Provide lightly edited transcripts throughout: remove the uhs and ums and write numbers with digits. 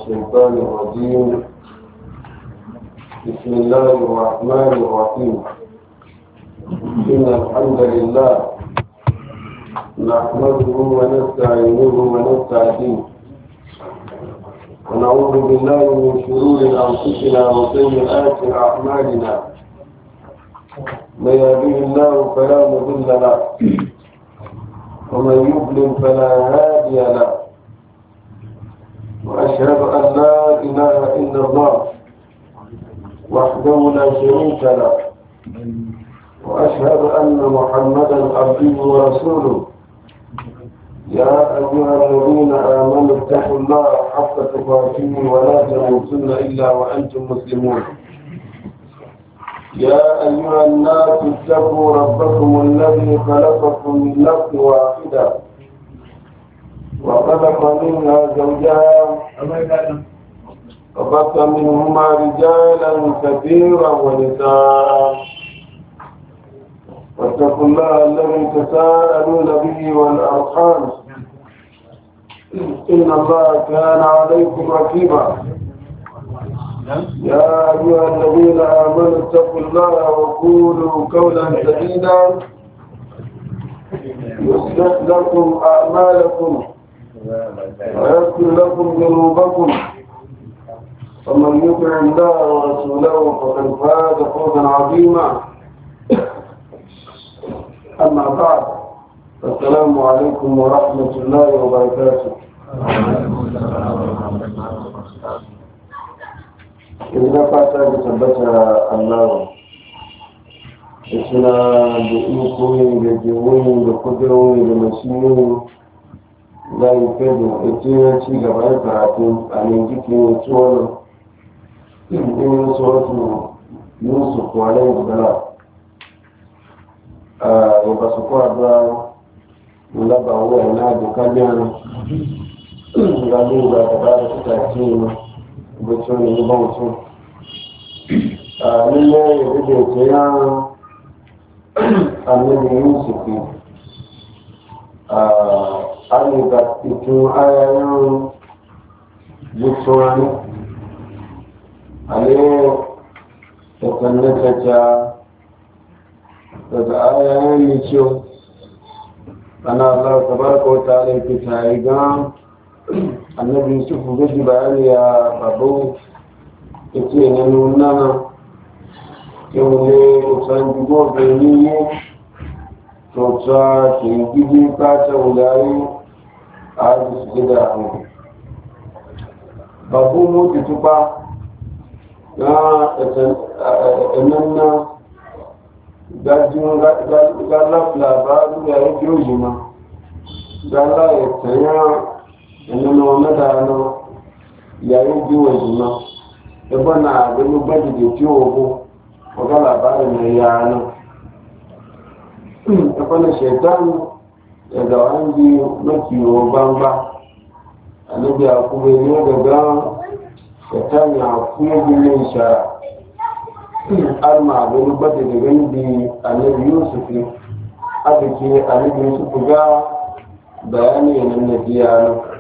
الشيطان الرجيم. بسم الله الرحمن الرحيم. إن الحمد لله نحمده ونستعينه ونستهديه ونعوذ بالله من شرور أنفسنا وسيئات أعمالنا. من يهده الله فلا مضل له ومن يضلل فلا هادي له، وأشهد أن لا إله إلا الله وحده لا شريك له، وأشهد أن محمدا عبده ورسوله. يا أيها الذين آمنوا اتقوا الله حق تقاته ولا تموتن إلا وأنتم مسلمون. يا أيها الناس اتقوا ربكم الذي خلقكم من نفس واحدة وخلق منها زوجها وبث منهما رجالا كثيرا ونساء، واتقوا الله الذي تساءلون به والأرحام إن الله كان عليكم رقيبا. يا أيها الذين آمنوا اتقوا الله وقولوا قولا سديدا يصلح لكم أعمالكم ويغفر لكم ذنوبكم، ومن يطع الله ورسوله فقد فاز فوزا عظيما. أما بعد، السلام عليكم ورحمة الله وبركاته. إذا فاتا بثبت الله إسنا بإيكوين بجوين بقدرون بمسيون لا يفيد إتينا تيجا بأيكاراتين أن يجيكين يتوانا إن سورة يوسف عليه السلام يبسطوا أدوار ملابا هو ينادي كاليانا يقالوا تبارك تأتينا بطون يبوتون لله يبدو تيانا النبي يوسف أني بطون آيان بطواني عليه تكنتك daga ayayen yi ciwo ana Allah tabaraka wa ta'ala ke tayi ga annabi Yusuf gaji bayani ya babu yake ne nuna yau ne san dubo gani to ta ke gidi ka ta wulayi a su da babu mu tuba na enanna gajin galaf labaru ya yi joji ma gala ya tanya enana wani dano ya yi jiwa jima ebe na abin gbaji da ciwo ko ọga labarin na yana ebe na shaitan ya da wani makiwo bamba anabi a kuma yi daga shaitan ya kuma gini shara alma wani bada da gani da annabi yusuf ne aka ke annabi yusuf ga bayani yanar na biya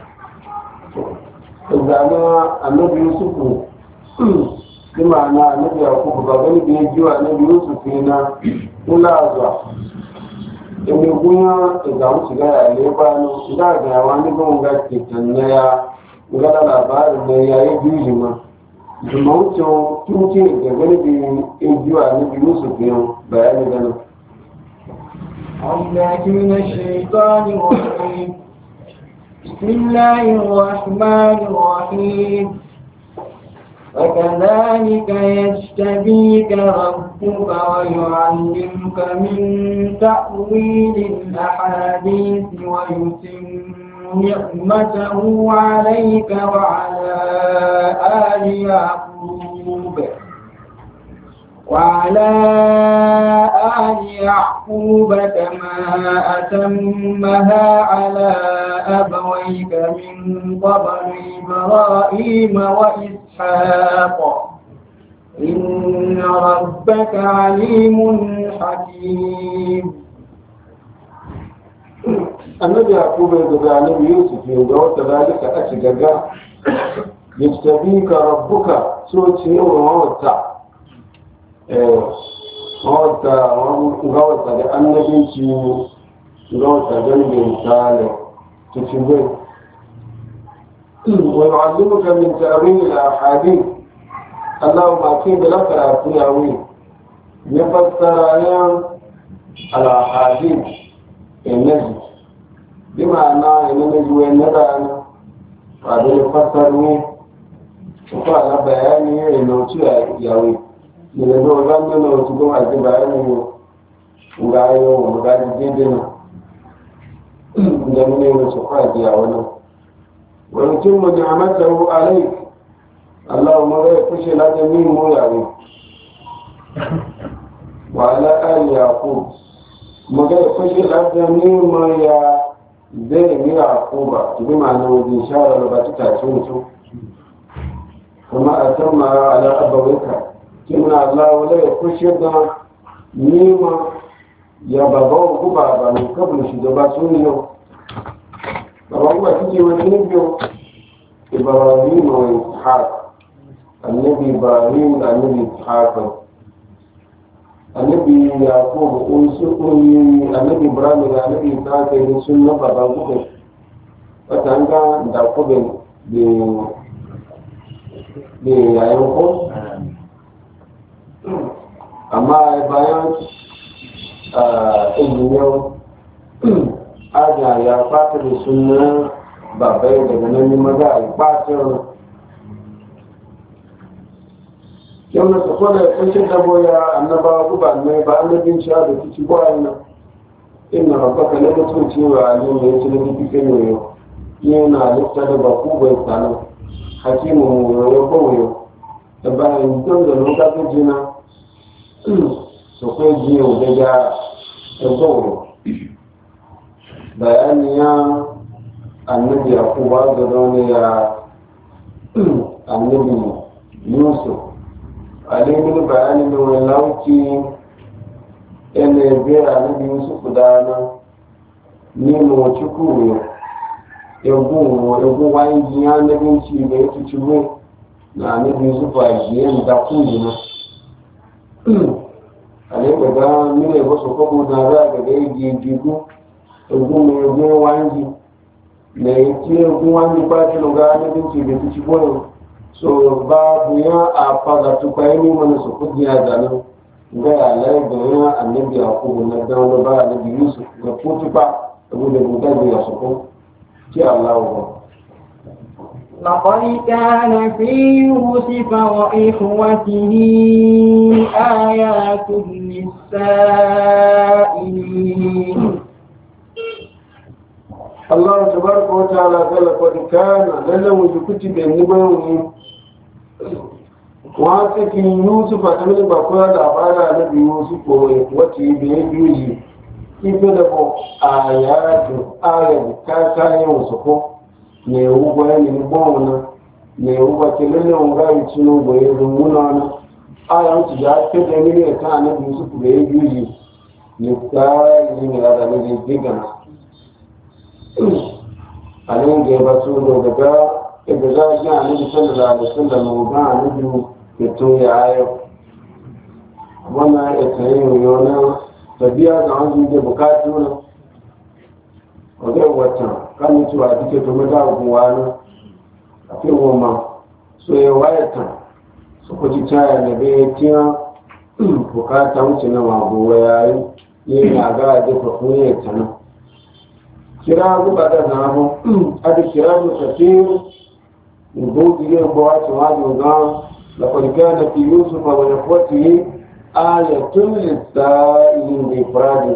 nan zama annabi yusuf ne ma'ana annabi yakubu ba gani da ya ji wa annabi yusuf ne na kula zuwa inda gunya da za mu shiga ya ne ba no ina ga yawa ne ga mun ga ke tannaya ga labarin da ya yi biyu ma Jumauto tuke da galibi injuwa na biyu su biyu bayani gano. أعوذ من الشيطان الرجيم. بسم الله الرحمن الرحيم. وكذلك يجتبيك ربك ويعلمك من تأويل الأحاديث ويتم نعمته عليك وعلى آل يعقوب كما أتمها على أبويك من قبل إبراهيم وإسحاق إن ربك عليم حكيم. annabi yakubu ya zaga annabi yusuf ya ga wata zalika a shigaga yajtabika rabbuka so ci wata wata da annabinci ga wata ganin misali ta ci bai ويعلمك من تأويل الأحاديث اللهم أكيد لك الأسياوي يفسر أيام الأحاديث النجم بمعنى أن النجم والندى هذا يفسرني وقال بياني أنه يأوي لأنه ظن أنه تقوم على بيانه وغاية ومغاية جدنا لأنه يسوقات يأوي ويتم نعمته عليك اللهم لا يفشل هذا من مولاي وعلى آل يعقوب ما يفشل هذا من مولاي زي يعقوب بمعنى وذي شارع لباتك تشوفه وما أتمها على أبويك كما الله لا يفشل نيما يا بابا وبابا من قبل شدباتونيو وهو تجي وتنبيه إبراهيم وإسحاق النبي إبراهيم النبي إسحاق النبي يعقوب النبي إبراهيم النبي إسحاق السنة بابوه وتنقى يعقوب بيعقوب أما بيان اليوم aja ya fata da suna babai daga nan maza a fatar yau na sako da kashin daboya annabawa guba mai ba annabin sha da kici bayan nan inna rabbaka la mutunci wa alim ya ci da kike ne yau yana lissa da baku bai sanu hakimu mu ya koyo da bayan don da lokacin jina so kai jiyo da ya koyo bayaniya annabi yakuba da zaune ya annabi yusuf alimin bayanin da wani lauki yana yabe annabi yusuf dana nima wacce kuro yagun wani jiya annabin ci da ya ci na annabi yusuf a jiyan da kuri na alaika ga mine wasu kwabo na za ga ya gigu ogun wangi na yake ogun wangi ba shi loga na binci da kici boyo so babu ya a faga tukwai ne mana su kudi ya zane ga ya lai da ya annabi a kubu na dawo ba annabi yusuf ga kutu ba abu da gudanar ya su ko ki Allah ba لقد كان في يوسف وإخوته آيات للسائلين الله تبارك وتعالى قال قد كان لنا كتب النبوي واتك يوسف أتمنى بقول الأبانا نبي يوسف وتي بيجي كيف لبو آيات كاكا يوسف نيوبا نيبونا نيوبا كلنا ونغاية سنوبا يزمونا آيات جاءت كده من يتعى نبي يوسف بيجي يبقى يجي هذا نبي بيجنا a nan ga ba su daga inda za a gina nabi sallallahu alaihi wasallam ga nabi ke to ya ayo wannan ya tsaye yana tabiya ga wani da bukatu ne wajen wata kan mutu a duke to maza guwa ne a fi goma so ya wayata su kuci caya da bai tiya bukata wuce na magowa yayi yana ga da kwakwun ya tana kira guba da zamu adi kira mu kafir ndugu ile boacho waju ga la kulikana fi yusuf wa ikhwatihi ayatun lisailin bi ifradi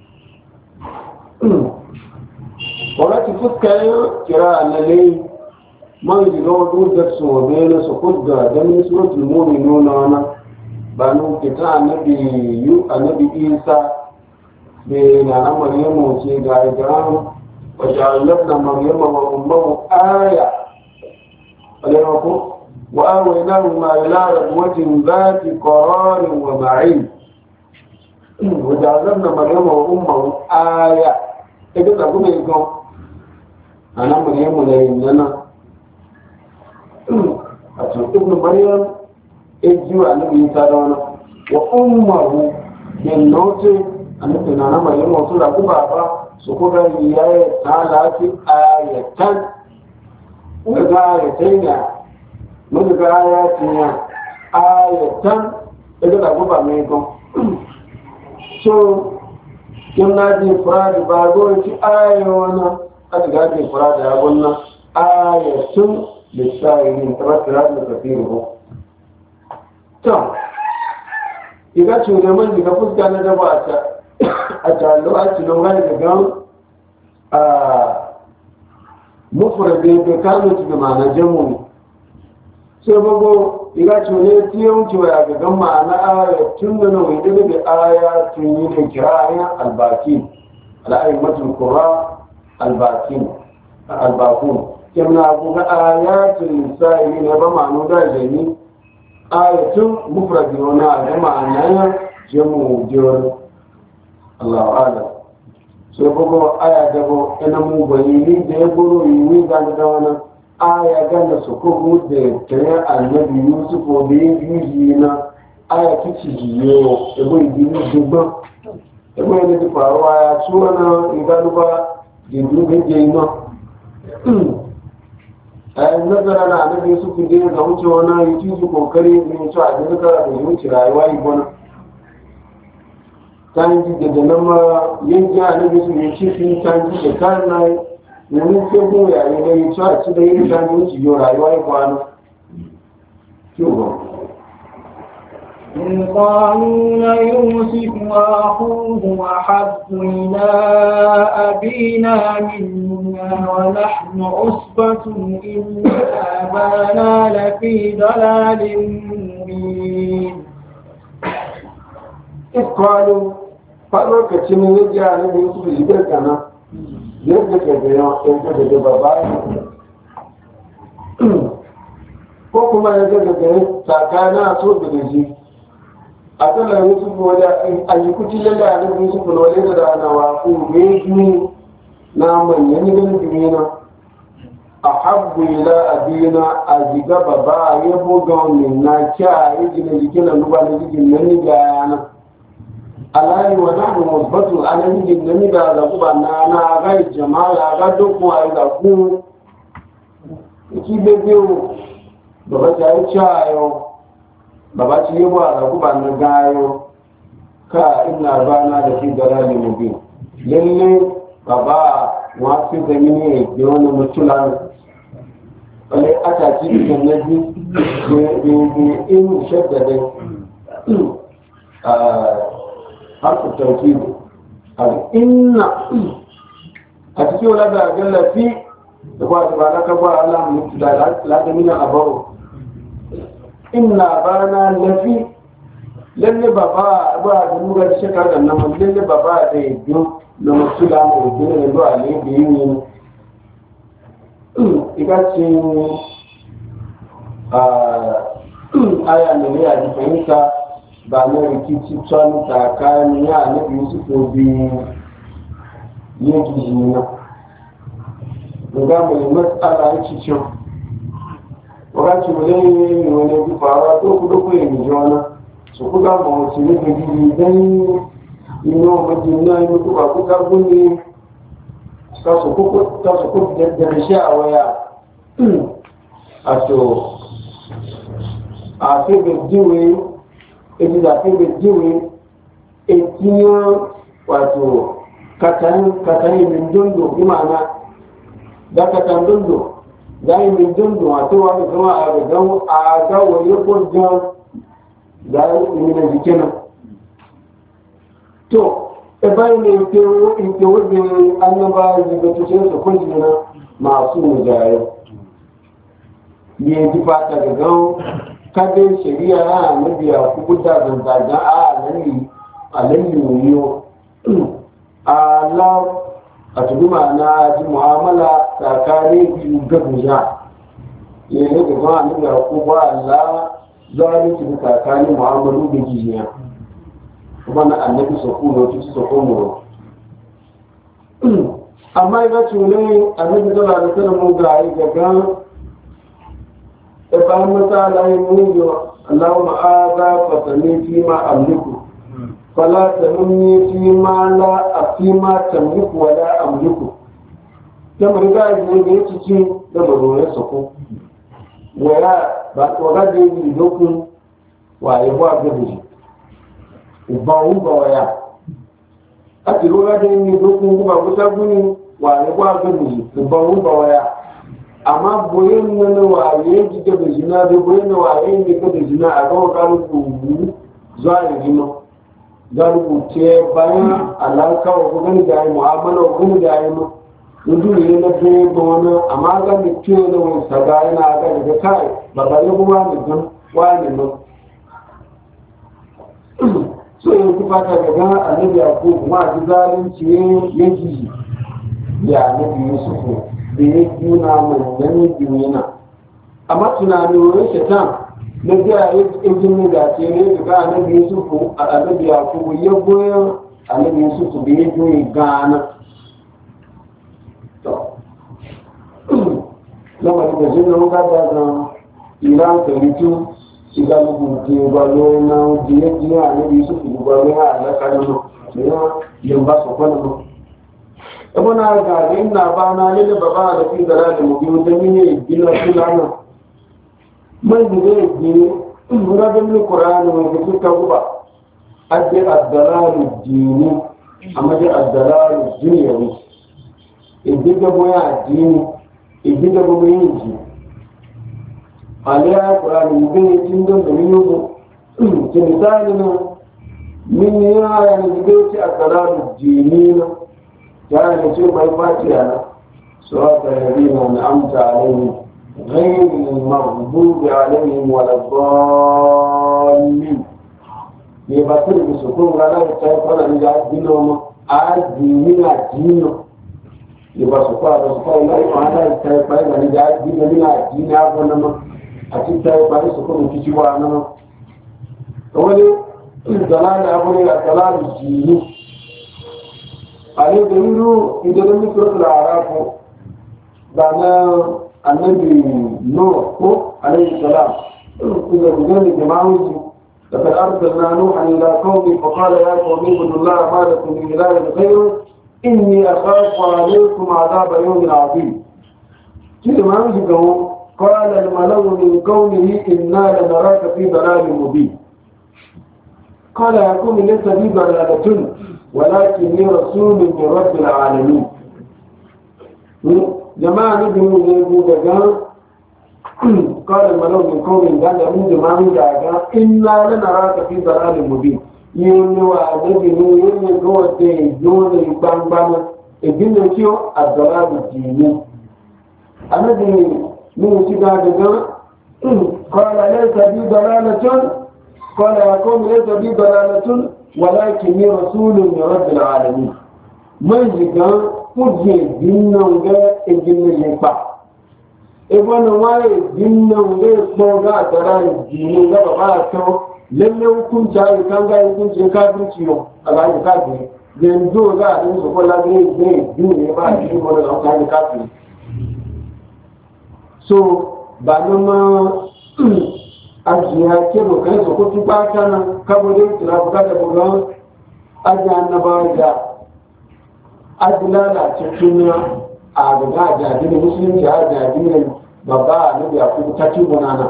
wakati fuskayo kira analai man jigo dudar su bene su kudda da min suratul mu'minun wana banu kita annabi isa be na maryamu ce ga ibrahim وجعلنا مريم وأمه آية وآويناهما إلى ربوة ذات قرار ومعين وجعلنا مريم وأمه آية إذا تقول لكم أنا مريم لإننا wato ibn maryam ejiwa annabi isa da wani wa ummuhu bin nauti annabi na maryam wato da kuma ba su kuma yayi talati ayatan ga ayatan mun ga ayatan ayatan da kuma mai ko so kin na ji fara ba go ci ayona aka ga ji fara da wannan ayatun lissa'irin tabbata da kafiru to iga cure man diga fuska na daba a ta lokaci don gani daga a mufrade da kanu da ma'ana jamu sai bago iga cure tiyon cewa ga gan ma'ana ayatun da wai daga ayatun yi da kirayen albaki al'aymatul qura albakun kemna buga ayatul lissa'irin ne ba ma'anu da jami ayatun mufradi wana da ma'ana jamu jawar Allahu a'lam so bugo aya da bo ina mu bayini da ya buru yi ga da wannan aya ga da su ko mu da tare annabi Yusuf ko da yi na aya kici jiyo e bo yi ni dubba e bo ne di faruwa ya tsona idan ba din dubbe je ina nazara na annabi su ku je ga wuce wani yi su kokari ne su a jini kara da wuce rayuwa yi gona tanji da nan ma yanki annabi su yi ci fin tanji da kan na yi domin sai ko ya yi da yi su a ci da yi tanji wuce yi rayuwa yi gwana إن قالوا ليوسف وأخوه أحب إلى أبينا منا ونحن عصبة إن أبانا لفي ضلال مبين إذ قالوا فأنا كتير يجي أنا يوسف يبرك أنا يبرك يبرك باباي ko kuma ya ga daga tsakana so da shi a kala Yusuf wada an yi kuti lalla da Yusuf wada da ana wa ku ne na manyan ne duniya ahabbu ila abina ajiga baba ya buga min na kya yi ne jikin luba ne jikin nan ga yana alai wa nahnu musbatu ala jikin nan da ku na ga jama'a ga dukku ai da ku ki bebe baba ta yi cayo baba ci yi ba da kuma na gayo ka ina bana da shi gara ne mubin lalle baba wasu da mini da wani mutulan wale aka ci da nabi da in shadda dai harfi tauki inna a cikin wala da gallafi da ba ta ba na kaba Allah mutu da ladamina a baro inna bana lafi lalle baba ba da nura da shaka da nan lalle baba da yido na musula mu da ne do ale da yin igaci aya ne ya ji fahimta ba ne rikici tsan ta kan ya ne Yusuf bi yake jina ga mu mas'ala yake cewa wakati wale wale kufara doku yenye jona sukuga mawasi ni kujili dani ino majina ino kuka guni kaso kuku jarisha waya ato afebe jiwe edi afebe jiwe etinya wato katani mindondo imana da katandondo zai min dundu a cewa da kuma a gaban a ga wani kwanjan da ya yi na jikina to e bayan ne ke wajen annaba daga cikin su kwanjina masu mujaye ne ji fata da gan kadin shari'a na nabiya ku da zanzagen a lalli wuyo Allah a tudu ma'ana ji mu'amala tsakanin biyu gabuja ne da kuma annabi ya ko ba Allah zalunci da tsakanin mu'amalu da jiya kuma na annabi sako ne tuci sako mu amma ga tune annabi sallallahu alaihi wasallam ga yi gaga ba misala yin mujo Allahumma aza fasani fi ma amliku fala tamni fi ma la fi ma tamliku wa la amliku kamar ga ne da yake ci da baro sako waya ba to ga da yi dokun wa ya ba ga da ba waya ati ro ga da yi dokun ba ku ta guni wa ya ba ga da ba waya amma boyen nan waye ji da jina da boyen waye ne ka da jina a ga ka rubu zuwa da jina da rubuce bayan alaka ko gani da yi mu'amala ko gani da yi mu dudu ne na be bona amma ga mi ce da wani saga yana ga da kai baba ya kuma da gan wani mu so yin ku fata ga annabi ko kuma ji zalunci yake ya nabi yusufu da ya juna manyan juna amma tunanin wurin shaitan na biya ya cikin jini da ce ne daga annabi yusufu a annabi yakubu ya goyon annabi yusufu da ya juyi gana lamarin da jini wuka da zan iran karitu shiga lubuti gwalo na jiye annabi yusufu gwalo ya alaka da nan yin ba su kwanan muna ga inna ba na lele baba da fi zara da mubi da mine gina fulana man da zai gini muna da mini qur'ani mai da ta guba adde ad-dalalu dini amma da ad-dalalu dunyawi idan da boya dini idan da boya yin aliya qur'ani mubi tin da mini ke misali na min ya ne da ce ad-dalalu dini يعني شيء ما يفاتي أنا صراط الذين أنعمت عليهم غير المغضوب عليهم ولا الضالين يبطل بسكون ولا يتعرفون أن يعدلهم عادين يبقى سكون لا يفعل يتعرفون أن يعدلهم من عادين أفضل أتي تعرفون سكون كتبوا أنما أولي الدلال أولي الدلال الجيني عليه دليل إذا لم يكن الأعراف بأن النبي نوح عليه السلام إذا بجانب جماعه لقد أرسلنا نوحا إلى قومه فقال يا قوم اعبدوا الله ما لكم من إله غيره إني أخاف عليكم عذاب يوم عظيم. كده ما يجيكم قال الملأ من قومه إنا لنراك في ضلال مبين. قال يا قوم ليس بي ضلالة ولكني رسول من رب العالمين. جماعة نبي يقول قال الملأ من قوم قال من جماعة جاء إنا لنراك في ضلال مبين. يقول نبي يقول قوة يجون يبان إبن كيو الضلال الديني. أنا دي من سيدا قال ليس بي ضلالة قال يا قوم ليس بي ضلالة ولكني رسول من رب العالمين. من جدا kuje dinnan ga ejin ne ba e wannan waye dinnan ga ko ga tara dinin ga ba to lalle hukunta kan ga hukunci kafirci yo Allah ya kafiri dan do ga din su ko la ga ne ba shi ko da kan kafiri so ba nan ma ajiya ke do kai so ko tuba kana kabode tira ka da bugan ajiya na ba ja adilala cikin a daga jadinin musulunci a jadinin babba na da kuma ta tibunana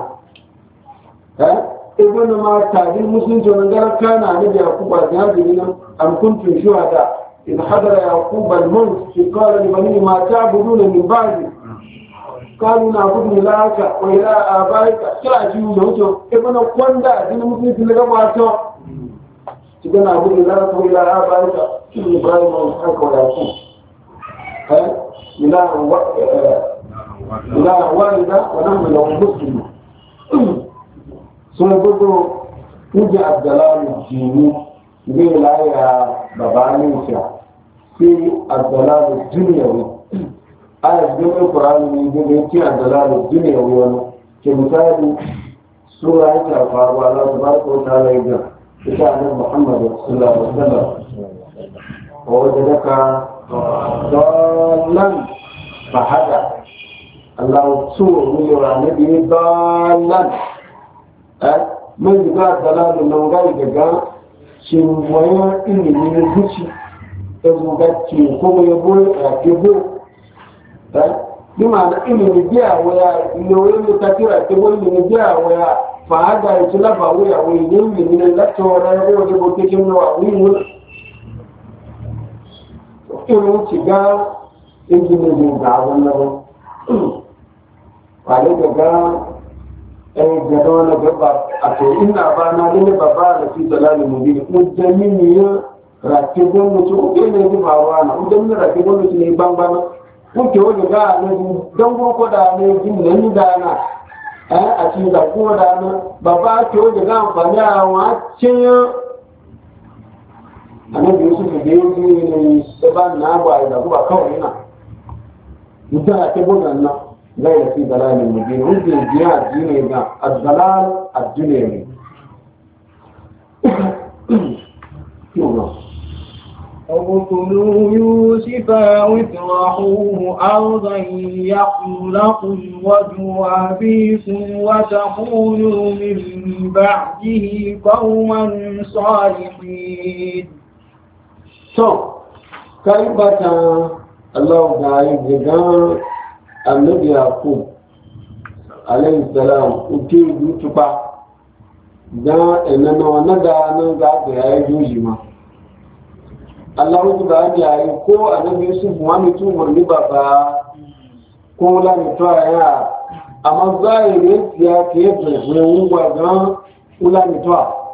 ibn ma tadin musulunci wannan garaka na da yakuba jadinin am kuntum shuhada in hadara yaqub al-maut fi qala li bani ma ta'buduna min ba'di qalu na'budu ilahaka wa ilaha abaika kila ji wuce ibn kwanda addinin musulunci daga wato cikin abu da za su ila a bayan da shi ibrahim a haka wa yaku ila walida wa nahnu lahu muslimun sun gudu kuje abdalalu jini zai laya babanin shi sai abdalalu duniyawi aya cikin alkurani ne zai ce abdalalu duniyawi wani ke misali sura ya ta faruwa za su ba ko ta laifin كتاب محمد صلى الله عليه وسلم ووجدك ضالا فهدى Allah so ni wa ne bi dalan mun ga dalalu nan ga daga shin waya ilimi ne duci da ga ki ko ya bo ya ke bo bi ma da ilimi biya waya yoyin da ta kira ke bo ilimi biya waya fa hada ya tula ba waya wai ne ne la tora ya ko ko ke kin wa wi mun irin ci ga injinin ga wannan ba ne daga gado na gaba a to ina ba na ne babba da fi dalalin mubin mujammin ya rake gwamnati ko ne ji faruwa na mujammin rake gwamnati ne ban ban ko ke wani ga ne dan ko da ne jin nan da na a ci da ko da na babba ke wani ga amfani a wacin annabi Yusuf da yi ne ba na ba da ba kawai na mutum a ke gwamnati na غير في ضلال مبين وفي الجهاد ديننا الضلال الدنيوي اقتلوا يوسف أو اطرحوه أرضا يخل لكم وجه أبيكم وتكونوا من بعده قوما صالحين. كيف الله تعالى annabi yaqub alayhi salam uke dutuba da enana wanaga nan ga yayi juji ma Allah subhanahu yayi ko annabi yusuf wa mutu wani baba ko la mutu ya amma zahiri ya ke da wuwa ga ula mutu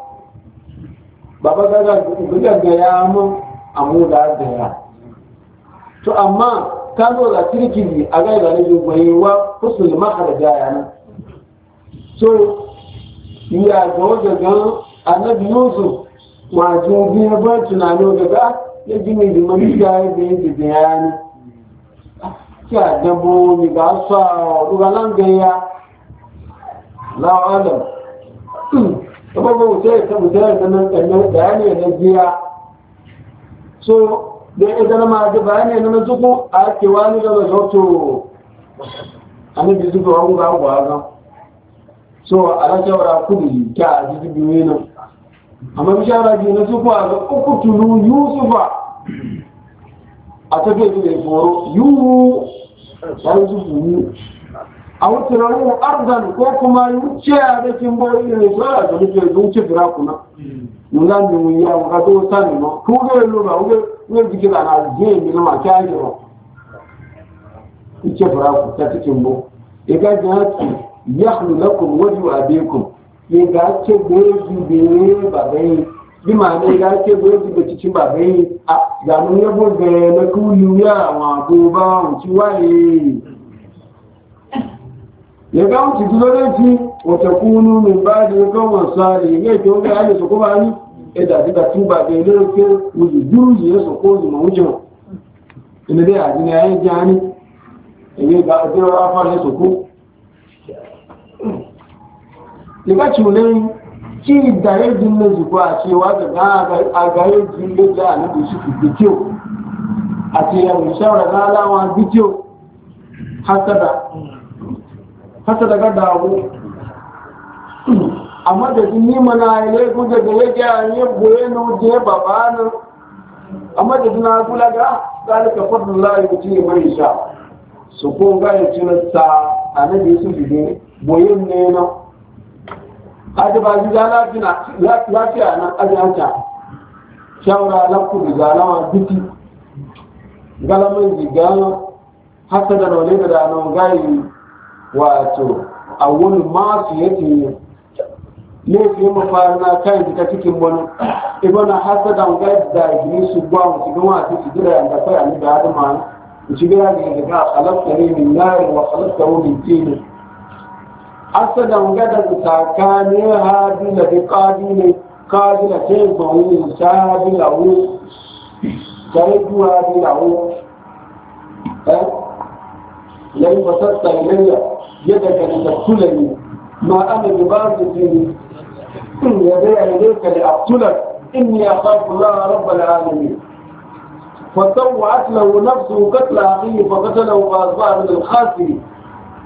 baba ga ya mu amu da ya to amma ka zo da kirkiri a gaida na jugwayewa kusur makaraja yana so ya ga wajen gan annabi yusuf wajen biya ba tunani daga ya ji mai jimani da ya da yin da ya ne kya dabo ni ga sa rugalan gaya la'alam abubuwa wuce ta mutane da nan ɗannan da ya ne na biya so da idan ma da bayani na zuku a ke wani da zoto annabi zuku an ga gwaza so ala shawara kudi ka ji biyu ne amma bi shawara ji na zuku a uku tulu yusufa a take da foro yu sai zuku a wuce rawu ardan ko kuma yuce a da kin boye ne so a da ke zuci fira kuna mun ga mun ya ga to sani no ko ga lo ba ko jike da na je ni ma ka ji ro ike fara ku ta cikin mu e ga ja yahlu lakum wajhu abikum e ga ce goji be ba bai bi ma ne ga ce goji be cikin ba bai a ga mun yabo ga na ku ya wa go ba mu ci waye ya ga mu ci dole ci wata kunu min ba da ga sari ne to ga ali su kuma ni da diga tuba da ne ke wuji duji ya so ko mu wujo ina dai ajin yayin jani ne ga ajiro afa ne so ko diga chule ki da yajin ne zuwa cewa ga ga yajin da ja ne da shi bidiyo a ce ya mu shawara na lawa bidiyo hasada ga dawo amma da ni mana ile guje da yake an yi boye no je babana amma da na kula ga zalika fadlullahi yuti man sha so ko ga ya tuna sa annabi su bide boye ne no hada ba ji da lafiya nan ajanta shawara na ku da zalawa biti galaman jiga hasada no ne da nan gai wato awun ma su yake laifin mafarna kan ta cikin wani ibana hasadan gadda iblis gwa mu cikin wa ta cidira da kai an da adama mu ci gira da ga khalaqtani min nar wa khalaqtahu min tin hasadan gadda tsakani hadila da qadila qadila ce ba mu sabila wu sai duwa da wu lai basatta ilayya yadaka litaqtulani ma ana bibasiti يدي إليك لأقتلك إني أخاف الله رب العالمين فطوعت له نفسه قتل أخيه فقتله فأصبح من الخاسرين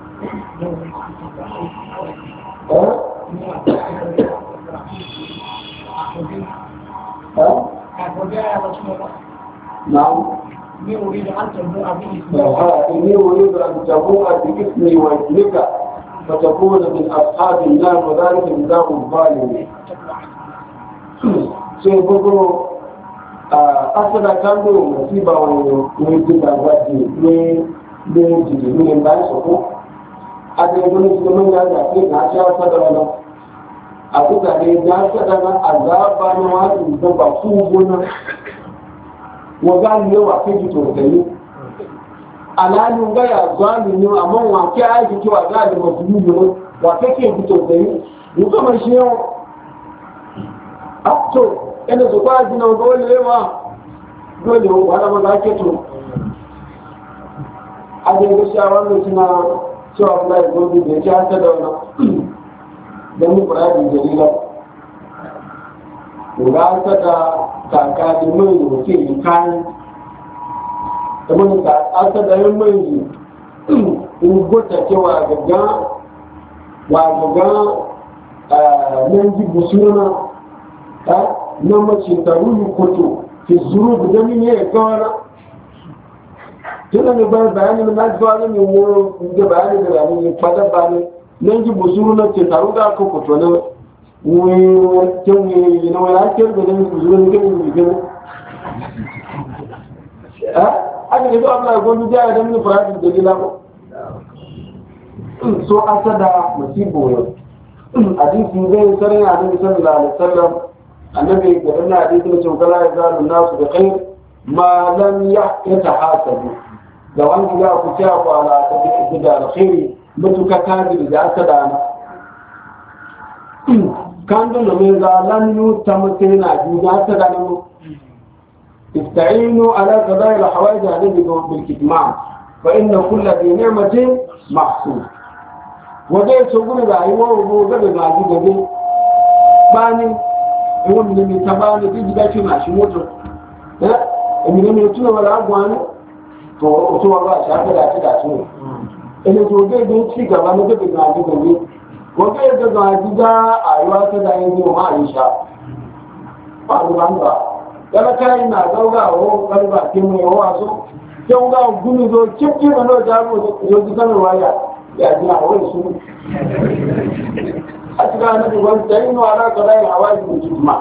نعم إني أريد أن تبوء بإثمي وإثمك فتكون من أصحاب النار وذلك جزاء الظالمين. sai gbogbo asada kando masiba wani gida waje ne jiji ne bayan soko a da yanzu ne cikin ya zafi na shi asada wani a kuka ne ya asada na azaba na wani da ba su gona wa gani yawa ke ji tosai alalun gaya zalimi amma wa ke aiki cewa zalimi masu yi wa ke ke ji tosai musamman shi yau to yana su kwa jina dole wala maza ke to a da yake shawar da suna cewa kula da gobe da ya ci hasa da wani da mu fara da jarila ga hasa da kaka da mai da ke yi kayan da mun ka hasa da yin mai yi in gota cewa gaga nan ji busuna na mace ta ruru koto ke zuru da min ya kawana tuna ne bayan bayanin na zuwa ne mai wuro da bayanin da ramin ya fada ba ne nan ji busuru na ce taru da aka koto na wani kyan yi na wani akiyar da nan su zuwa ne kan yi gani aka ne zuwa na gwamnati jaya da mini farafin da gila ba so asa da masibo yau hadisi zai sarin a nan sallallahu alaihi wasallam النبي قال لنا حديث ولا يزال الناس بخير ما لم يتحاسبوا لو أنت جاء كتاب على تبدأ الخير متكتاب إذا أسدانا كان دون لم يتمتين إذا أسدانا استعينوا على قضاء الحوائج عليه بالكتمان فإن كل ذي نعمة محسوب وجاء سوقنا رأيوه وقبل ما جدي باني wani ne mai taba ne zai gida ce mashi motar ne mai tuna wala agwani to otuwa ba shi haka dace dace ne ina to zai don ci gaba na gabe ga ji gani wanda ya ga gida a yiwa ta da yin ma a yi sha ba ruwan ba kala kai na gauga o kalba kin mai waso kin ga gumi zo kike ba no da mu yo ji sanarwa ya ji a wani su a cikin annabi wani da yin wala ka dai hawaji da jima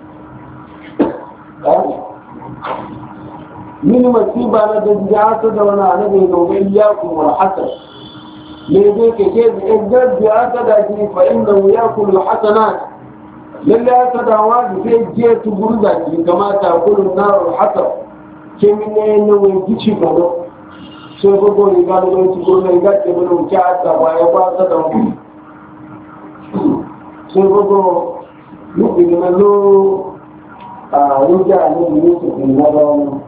min masiba na da jihata da wani annabi da wani yakum wal hasan ne dai ke da idan jihata da ji fa inna yakum al hasanat lalle ta da wani sai je tu burda ki kamata kullun nar al hasan ke min ne wani gici gado sai gogo ne ga da ci gogo ne ga da mun ta ta baya ba ta da sai gogo yi na lo a wuja ne ne su na da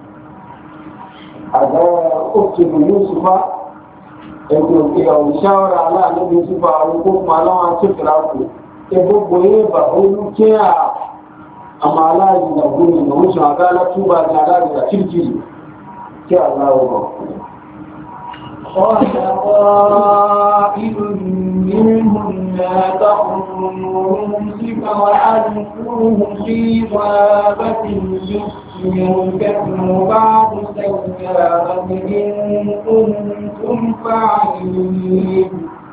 a ga uku da yusufa ego ya shawara ala ne yusufa ko kuma lawan ci firaku e gogo ne ba olu ke a amala yi da gumi ne wuce ga la tuba da da kirkiri ke Allah ba قال قائل منهم لا تقتلوا يوسف وألقوه في غابة يركبوا بعض سيارة إن كنتم فاعلين.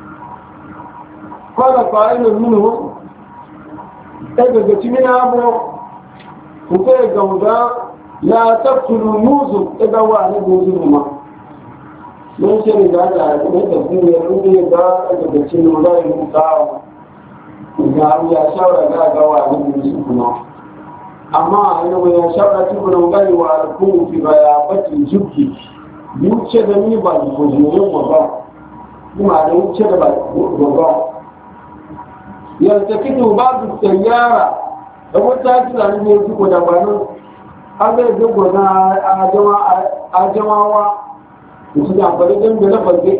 قال قائل منهم إذا من أبو وكي جودا لا تقتلوا يوسف إذا واحد يوسف mun shirin da aka ne da kuma ya rufe da daga cikin wani mutawa da ya shawara da gawa ne su kuma amma yana ya shawara cikin gari wa alku fi baya batin zuki yuce da ni ba ko jiyo ba kuma da yuce da ba ba ya kitu babu sayyara da wata tsari ne su da banu an ga dogo na a jama'a su da amfani don da lafar da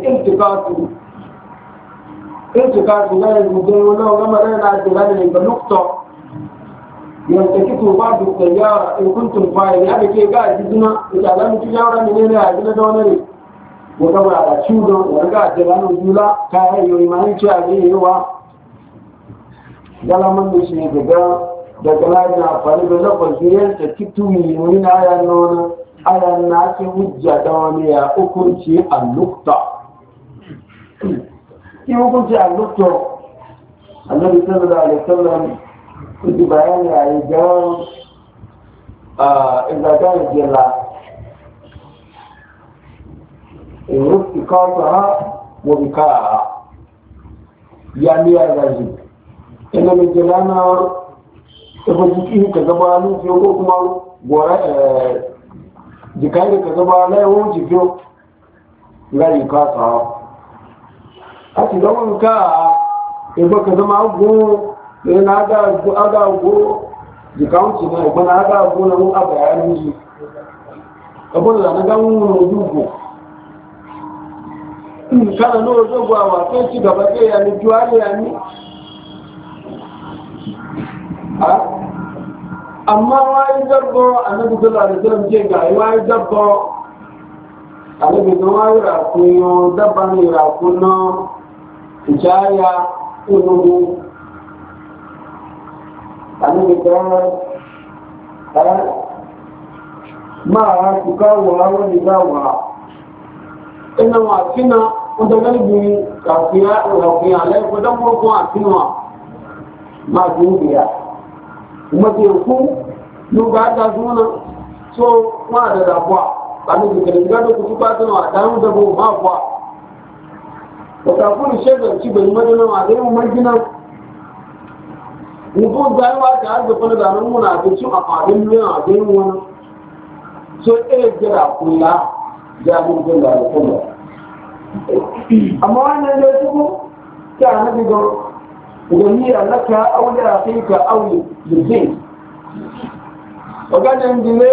iltikatu na yanzu dai wani gama rai na jira da daga nukta yanta kito ba da tsayyara in kuntun fayi ya da ke ga a jizuna da alamun ci yawon ne ne a gina da wani ne wata ba da ciwon wani ga jiranin jula kayan yoyi ma yin cewa zai yi wa galaman da shi daga lajin amfani da lafazin yanta tituyi wani na ayan nuna ayan na ake hujja da wani ya hukunci a lukta ki hukunci a lukta annabi sallallahu alaihi wasallam kuji bayani a yi ga izagayen jela رفقاتها وبكاءها يعني يا رجل إن من جلانا تفجيكيه كذبانو فيو كما غورا جكاية كذبانا يوجي فيو لا يكاسها أتي لو كا إذا كذبا أقول لأن هذا أقول جكاونتي نا إذا هذا أقول له أبا يعني أقول لنا قاموا نجوبه kana no zo gwa wa kai ci gaba ke ya ni juwale ya ni amma wai dabbo annabi sallallahu alaihi wasallam ce ga wai dabbo annabi no wai ra ku yo dabba ni ra ku no jaya unu annabi ma ku ka wa wani dawa ina wa kina wanda galibi kafiya lai ko dan farko a kinuwa ma dubiya kuma ke ku duba ta suna so ma da dabuwa ba ne da gado ku ba ta na dan da bo ma kwa da ta ku shedar ci bai madana ma da mun gina mu ko da wa ta har da fara da nan muna da ci a fadin ne a dai wani so jira kula jami'in da kuma amma wannan da su ta nabi ga wani alaka aure a kai ka aure lizin wagadan dile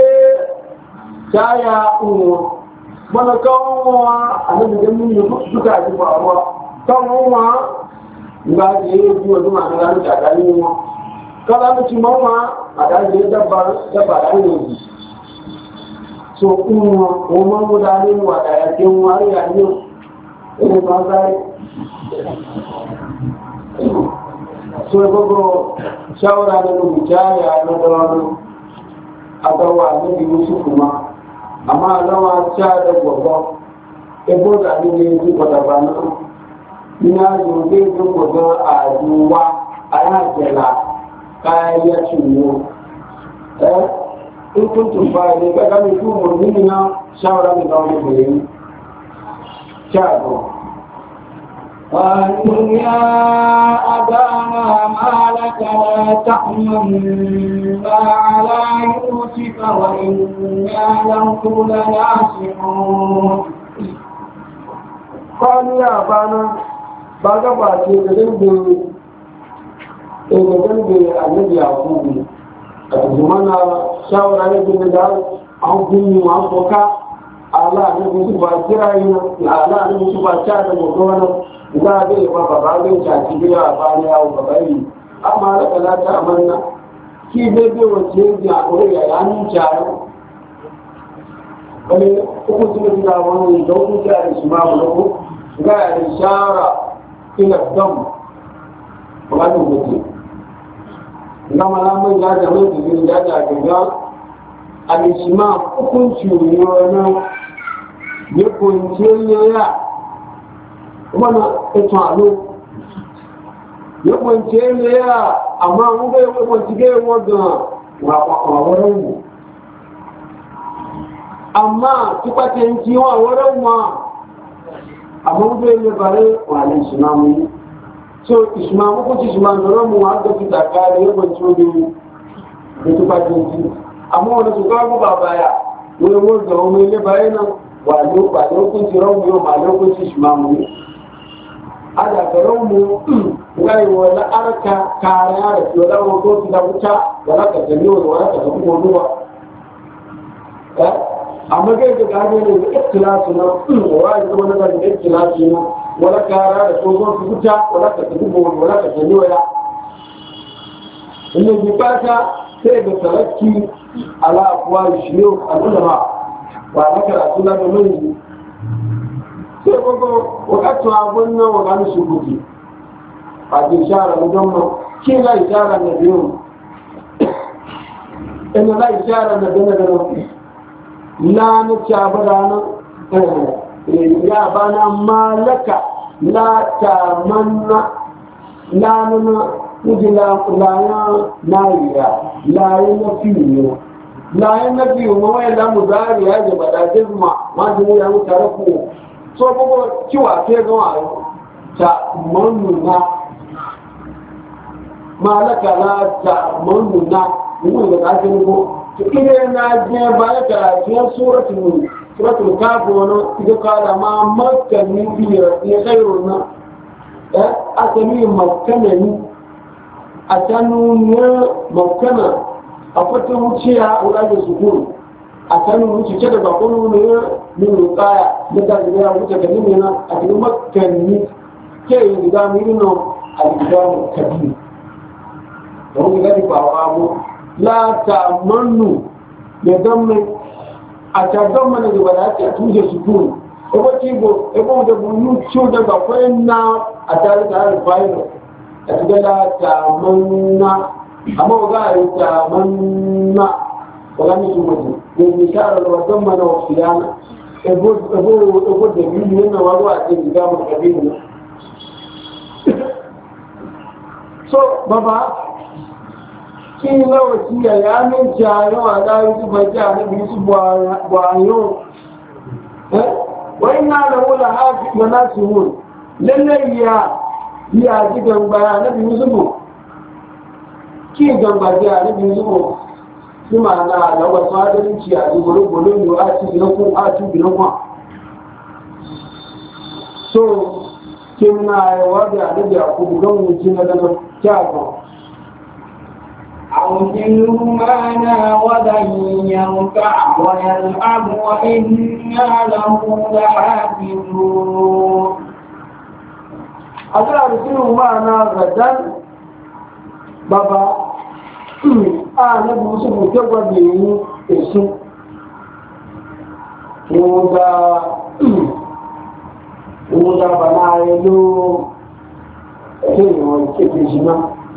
taya uwo mana kawowa a nabi da mun yi duka ji faruwa kawowa ga je yi wasu ma na gani ta gani mu kala da ci mawa a da je dabba da ne so kuma kuma mutane wa da yake wari ya ne ina ba sai so gogo shawara da mu jaya na dawo adawa ne bi su kuma amma lawa cha da gogo ebo da ne ji ko da bana ina jo de gogo a duwa ana jela kaya ciwo in kuntum fa'ilin ka gani ku mu'minina shawara min dawli bayin shado قالوا يا أبانا ما لك لا تأمنا على يوسف وإنا له لناصحون قالوا يا أبانا بعد باتي تدنبي النبي يعقوب zumana shawara ne da an kunyi ma boka ala ne su ba kira yin ala ne su ba ta da gogo da zai ba ba ga ta ci ya ba ne ya ba bai amma da kala ta amanna ki da bai wace ya ko ya yani jaro wani ko su da wani da ku ta da shi ma ko ga ya shara ila dam ba ne mutum gama lamun ya da mai digiri ya da gaga alishima hukunci wani ya kunce ya wani italo ya kunce ya amma mun ga ya kunce ga wanda wurin mu amma tukatin ciwa wurin ma amma mun ga ya bare wani shi na mu so ismamu ko ismamu ran mu har da kita kare ban so da tuba jinji amma wanda su ga mu babaya wani wanda mu ne bayana walo ko ran mu ma ko ismamu ada garan mu ngai wala arka kare da wala ko da wuta wala ka jami wala ka ko duwa amma ga gane ne ikhtilasu na wai kuma na da ikhtilasu na wala kara da tsohon su wuta wala ka tafi bori wala ka tafi waya inda bi fata sai da tarakki ala afuwa shiyo al'ulama ba na karatu na domin sai gogo wakati abun nan wa gani su guji a ke shara musamman ke la ishara na biyu ina la ishara na biyu da nufi la na cabara na ya bana malaka la ta manna la na kuji la ya na riya la ya na fiye la ya na fiye ma wai la mu zari ya ji bada jizma ma ji mu ya mu tare ku so gogo kiwa ke ga wa ta manna malaka la ta manna mun da ake ko ina na je ba ya karatu suratul kaf wono ido kala ma makkani biya ne khairuna asali makkanani atanu ne makkana akwata wuciya wala da sukun atanu wuci ce da bakonu ne min rukaya da ya wuce da ne na a cikin makkani ke yi da mirino al-islamu kabir don ga di bawo la ta mannu ya zamme a ta zamme ne da wala ta tuje su kun ko tigo e ko da bunu chu da ba ko na a ta da alfairo a ta la ta manna amma ga yi ta manna wala ni su mutu ne ni shara da zamme na wasiyana e bo da ni ne wa wa ta da mu kabin so baba kí lọ́wọ́ tí ẹ̀yà méjì àárọ̀ adáyé tó bá jẹ́ àníbi sí buhayó wọ́n iná lọ́wọ́ làájú gbọ́nà sí wọn lẹ́lẹ́ ìyá bí àti gbangba àníbi músùlùmù kí gbangba jẹ́ àníbi músùlùmù sí màá náà lọ́wọ́ tó adé ci àti gbogbo yóò àti ìbìnàkùn so kí n náà ẹ̀wọ́ bí àníbi àkókò gánwò jí na dáná kí àgbọ̀n أرسله معنا غدا ينفع ويلعب وإنا له لحافظون أرسله معنا غدا بابا أنا بوسف جوا بيني إسم ودا بنايلو كينو كيفيشنا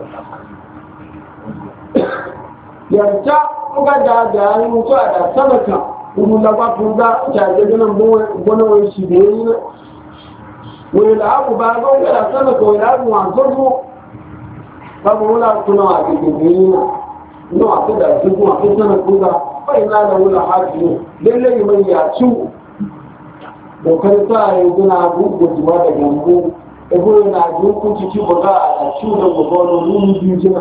yarda kuka da yi mutu a da sadaka kuma da ba ku da jaje ganin gona wani shi da yi wani da abu ba ga wani da sadaka wani abu wa zozo babu wula kuna a cikin yi na ina a fi da su kuma fi sana kuka bai na da wula haji ne lallai mai ya ci da kai ta yi gina abubuwa zuwa da gambo ebo yana ji hukunci ci ba za a ci da gwagwaro nuni biyu jina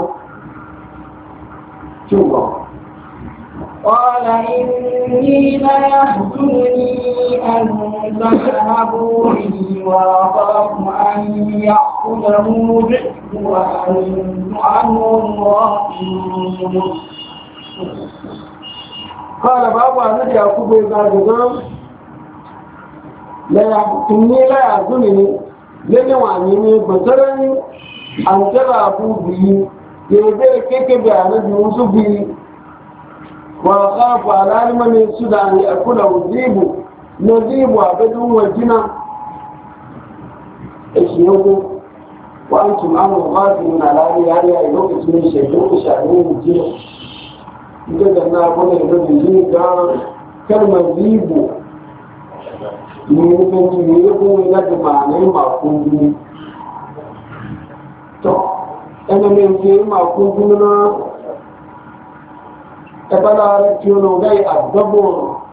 قال إني ليحزنني أن تذهبوا به وأخاف أن يأخذه الذئب وأنتم عنه غافلون. قال بابا الذي يعقوب قال إني ليحزنني لن وعني بصرني أن تذهبوا به يبقى كيف بيانا يوسف به وأخاف على من يسود أن يأكله الذئب نذيب عبده والجنة اشيوكم وأنتم عنه غافلون على هذه الوقت من الشيطان شاهدين الجنة إذا كنا أقول لك الجنة كلمة ذئب يمكن أن يكون لك معنى معقول ẹni mi ń fi máa kún fún náà ẹgbẹ́lá rẹ̀ tí ó lọ gáì àgbọ́gbọ̀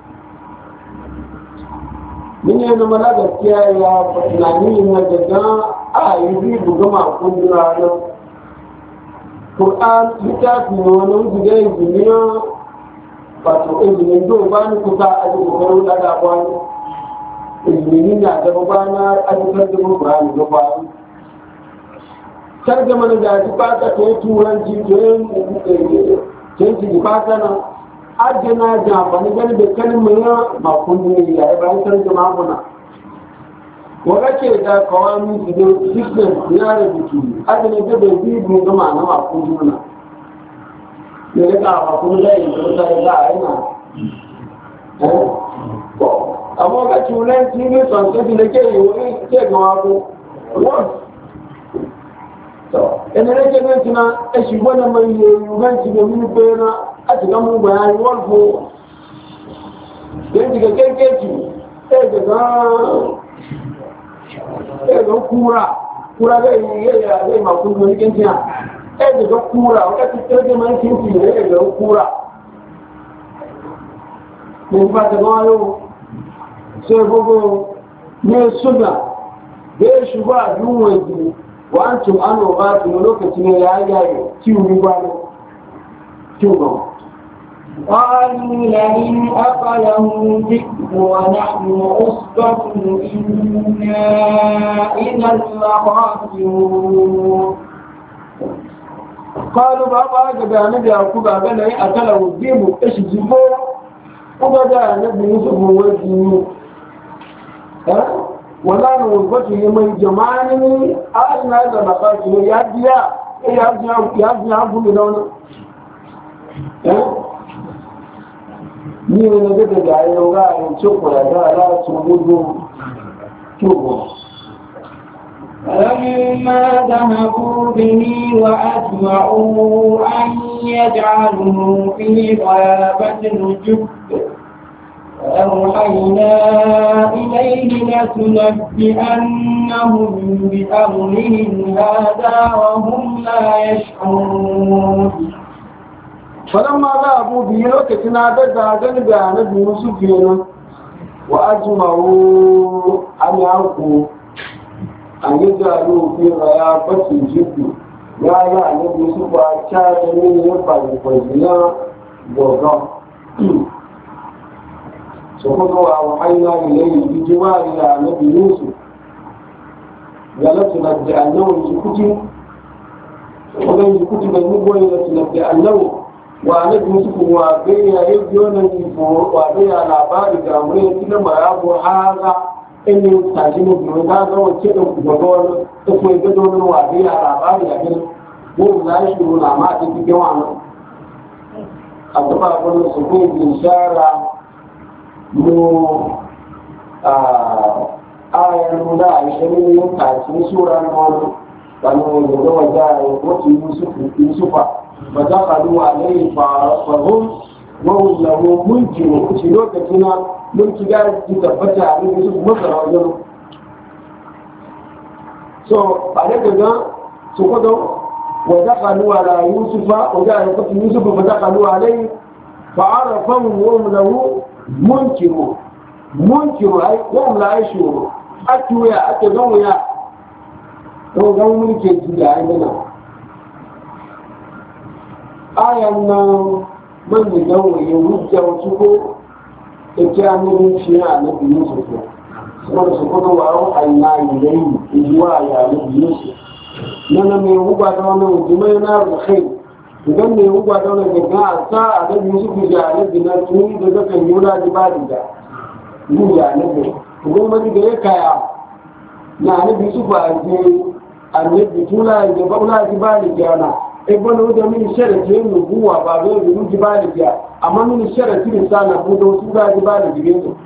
nínú ẹni mọ́lága tí a yà nàní ìmọ̀ gẹ̀gán ààyè bí ibùdó máa kún fún náà lọ Quran littafi ne wani wujiga iziniya wato izinin do ba ni kusa a jikin karo da da kwani izinin ya gaba ba na ajiyar da mu Quran da kwani sarga mana da ji fata ta yi turanci ta yi ji fata nan ajina ji amfani gani da kalmar ya makon ne ya yi bayan sarga maguna wadda ke da kawai su da system ya rubutu ajina da bai bi bu gama na makon juna ne ya ka makon da yi da mutane za a yi na amma ga tunan tv translate da ke yi ke gawa ko word to ina ne ke nan tuna a shi wani mai yuganci da mini bayana a cikin mu bayani word ko yanzu ga kirkeci ga kura zai zai makon wani kinciya ga kura wata cikin da mai kinci ne ga kura ne ba ta gawa yau sai gogo ne suna da ya shiga a dunwa ji wa an cin an ba su lokaci ne ya yaye kiwo ba ne kiwo قالوا لئن أقله الذئب ونحن عصبة إنا إذا لخاسرون قالوا بابا جدا نبي يعقوب قال لئن أقله الذئب إيش جيبه وبدا نبي يوسف وجهه ولا نوبته من جمعني أنا هذا لخاسرون يا ديا يا ديا أقول لنا ni ne na gaba da yau ga yin cokula da ala su gudu kyau فلما ذهبوا به وأجمعوا أن يجعلوا في غيابة الجب فأوحينا إليه لتنبئنهم بأمرهم هذا وهم لا يشعرون فلما ذهبوا به لوكتنا دجاجن بيان يوسف كينا واجمعوا ان يعرفوا ان يجعلوا في غيابة الجب يا نبي يوسف كان من يفعل فجنا بوغا سوكوا وحينا اليه بجوار الى نبي يوسف لتنبئنهم بكتب ومن كتب المبوي لتنبئنهم wa na musu wa bai ya yi yonan ifo wa bai ya labari ga mu ne kina marabu haza in taji mu biyo da ga wace da ku gaba wani to ko ga don wa bai ya labari ga kin mu na shi na ma ta kike wannan abba ko su ko ishara mu ayan mu da aisha ne yin taji sura na wannan kanu da wajen wato yusufa فدخلوا عليه فعرفهم وهم له منكرون في لوكتنا ملك قاعد يتفتح عليه يوسف مصر وجنه بعد كده سقطوا ودخلوا على يوسف وجاء يقتل يوسف فدخلوا عليه فعرفهم وهم له منكرون أي وهم لا يشعرون أتويا أتدويا هو قوم ملك الجديد عندنا ayan nan man da gawaye hujja wasu ko da kyanin shi a na biyu su ko kuma da su kuma wa ran aina yayi zuwa ya na biyu su nan mai hujja da wannan jimai na rukai idan mai hujja da wannan ga sa a da biyu su ga da dinar tuni da zaka yi wala da ba da mu ya ne ko kuma da ya kaya na ne biyu su ba je annabi tula da ba wala da ba da ebola wuda mini sharati yin nubuwa ba zai yi nuji ba da biya amma mini sharati ne sa na buda wasu za ji ba da jigin su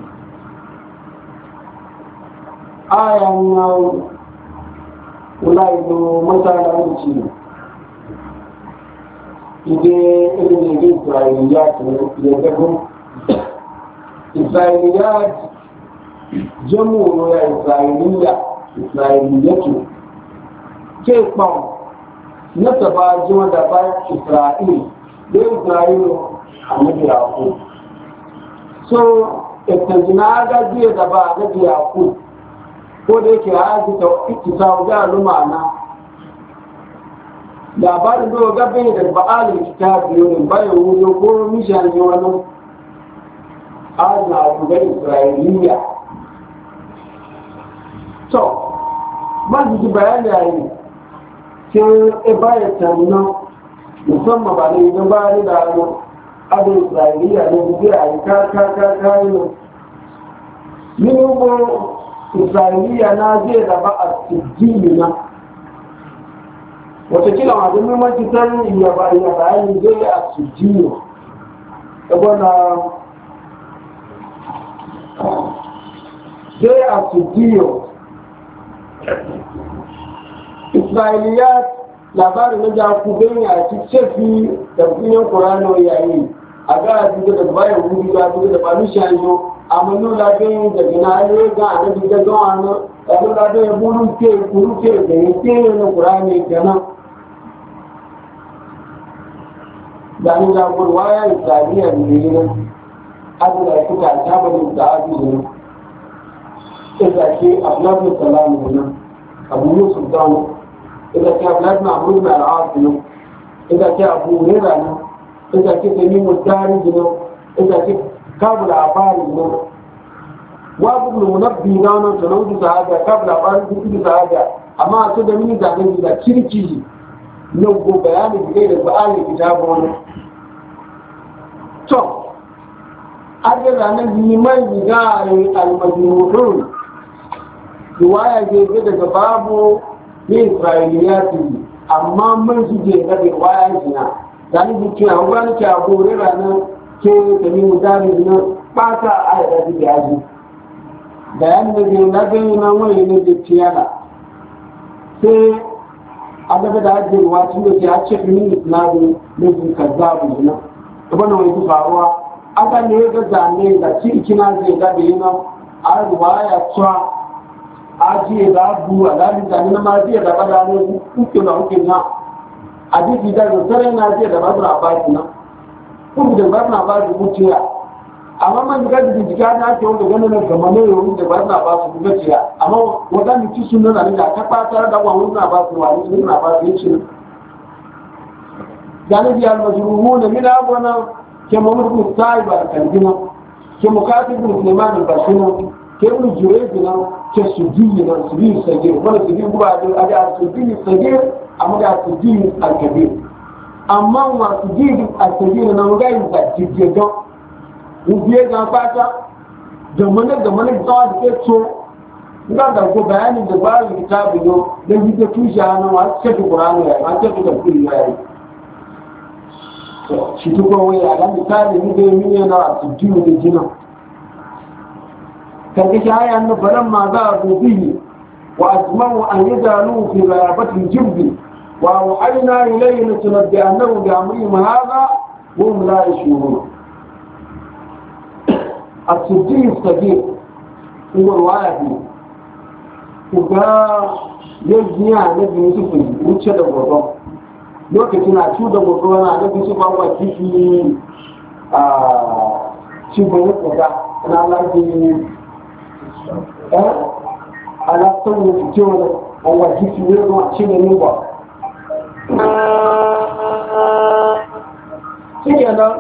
ayan nan wula ido masana wuce ne ide ilimin yin isra'iliyat ne ya gabo isra'iliyat jamu ya isra'iliyatu ke kwan nasaba jima da bayan Isra'il da Isra'ilu a nabi Yaƙub. So, jina ga jiya da ba a nabi Yaƙub, ko da yake haji ta ikisa wajen lumana. Labarin da ga bai da ba'alin kita biyu ne bayan wujo ko mishan yi wani ajina a ga Isra'iliya. So, man jiki bayani yayi sai e baya tanna musamman ba ne idan ba ni da hannu abin isra'iliya ne da a yi ka yi ne ni ko isra'iliya na zai da ba a sijili na watakila masu muhimmanci san iya bayani zai a sijili da gwana sai a studio isra'iliyat labarin na jakubin ya ci cefi da kunyan kurano yayi a ga a cikin da bayan wuri ga cikin da faru shanyo a manu labin da gina ne ga a nabi da zuwa na ɗanu labin ya buru ke da ya ke yana kurane kenan da ni jagorwa ya yi tsariya da yi nan abu da ya fita a tabarin da abu ne ita ke abdullahi salamu nan abu yusuf dano ita ke abdullahi na abu na al'adu nan ita ke abu rera nan ita ke tamimu dari nan ita ke kabula a fari nan wabu ne munabbi na nan sanar da sa'ada kabula a fari duk da sa'ada amma su da mini zanen da kirki na go bayanin da da ba'ali kitabu wani to an yi ranar liman giga al-majmu'un riwaya ke daga babu ne isra'iliyati amma mun su je ga riwaya jina dan ji cewa wani ke abu ranar ke da ni mudari na bata a da ji yaji bayan da ke na gani na wani ne da tiyana sai a daga da ajiyar wasu da ke a cikin isnadi ne ji kazzabu na wannan wani faruwa aka ne ga zane da kirkina zai ga da yana a riwaya tsawa ajiye da abu a lalin zane na ma zai da bada ne kuke na kuke na a jiki da zai na zai da bada na baki na kuma da bada na baki mutuya amma man ga da jika na ake wanda gani na gama ne yau da bada na ba su kuma ciya amma wanda mutu sun nuna ne da ta fatar da wani na ba su wani sun na ba su yi shi gane biya almajruhu ne mina abona ke mamadu saiba kalbina ke mukatib musliman al-bashina ke ibn jurayjina ke sujiyina subi sagir wala subi guba da ada subi sagir amma da subi al-kabir amma wa subi al-sagir na ngai da jijedo ubiye ga fata da mana tsawa da ke so ina da ko bayanin da ba kitabu yo da jike tusha na wa ce Qur'ani ya ma ce tafsiri ya yi shi tuko waya ga misali ni da mini na tuju da jina kaga shi ayan nan balan ma za a bihi wa asma'u an yadalu fi ghayabatil jibbi wa wa'ayna ilayhi tunabbi annahu bi amrihim hadha wa hum la yashurun as-siddiq as-sadiq huwa al-wahid kuga yajiya ne bi su wuce da gobe lokacin a cu da gobe na nufin su kwakwa kifi a cibiyar koda na lafi alaƙon da fito da kwakwa kifi ne kuma ci da nuba shi yana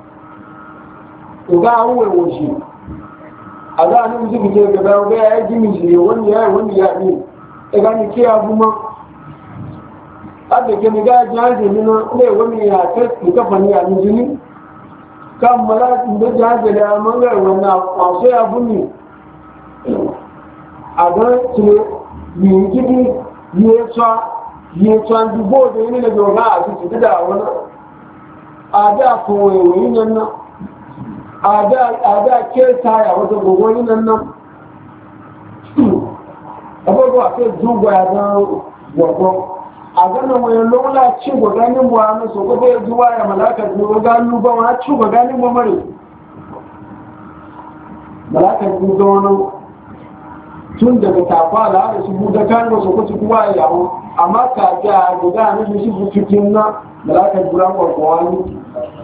ga an waiwashi a za a nufin su fito gaba ga ya yi jini shi wani ya yi wani ya ne ya gani ke abu ma abin ke miga jaje nuna ne wani ya kai kafani a jini kan mara da jaje da mangar wannan kwaso ya bunni a ga ce yi gidi yi tsan dubo da yi da yoga a ciki da wani a da kowayoyi nan nan a da ke taya wata gogoyi nan nan abubuwa sai duba ya zan gwagwa a ganin wani lola ci gwaganin buwa na so ko bai zuwa ya malaka zuwa ganu ba ma ci gwaganin ba mare malaka zuwa wani tun daga tafala da su buɗe kan wasu ko su kuwa ya yawo amma ka ga guda na shi cikin na malaka zuwa kwakwawa ne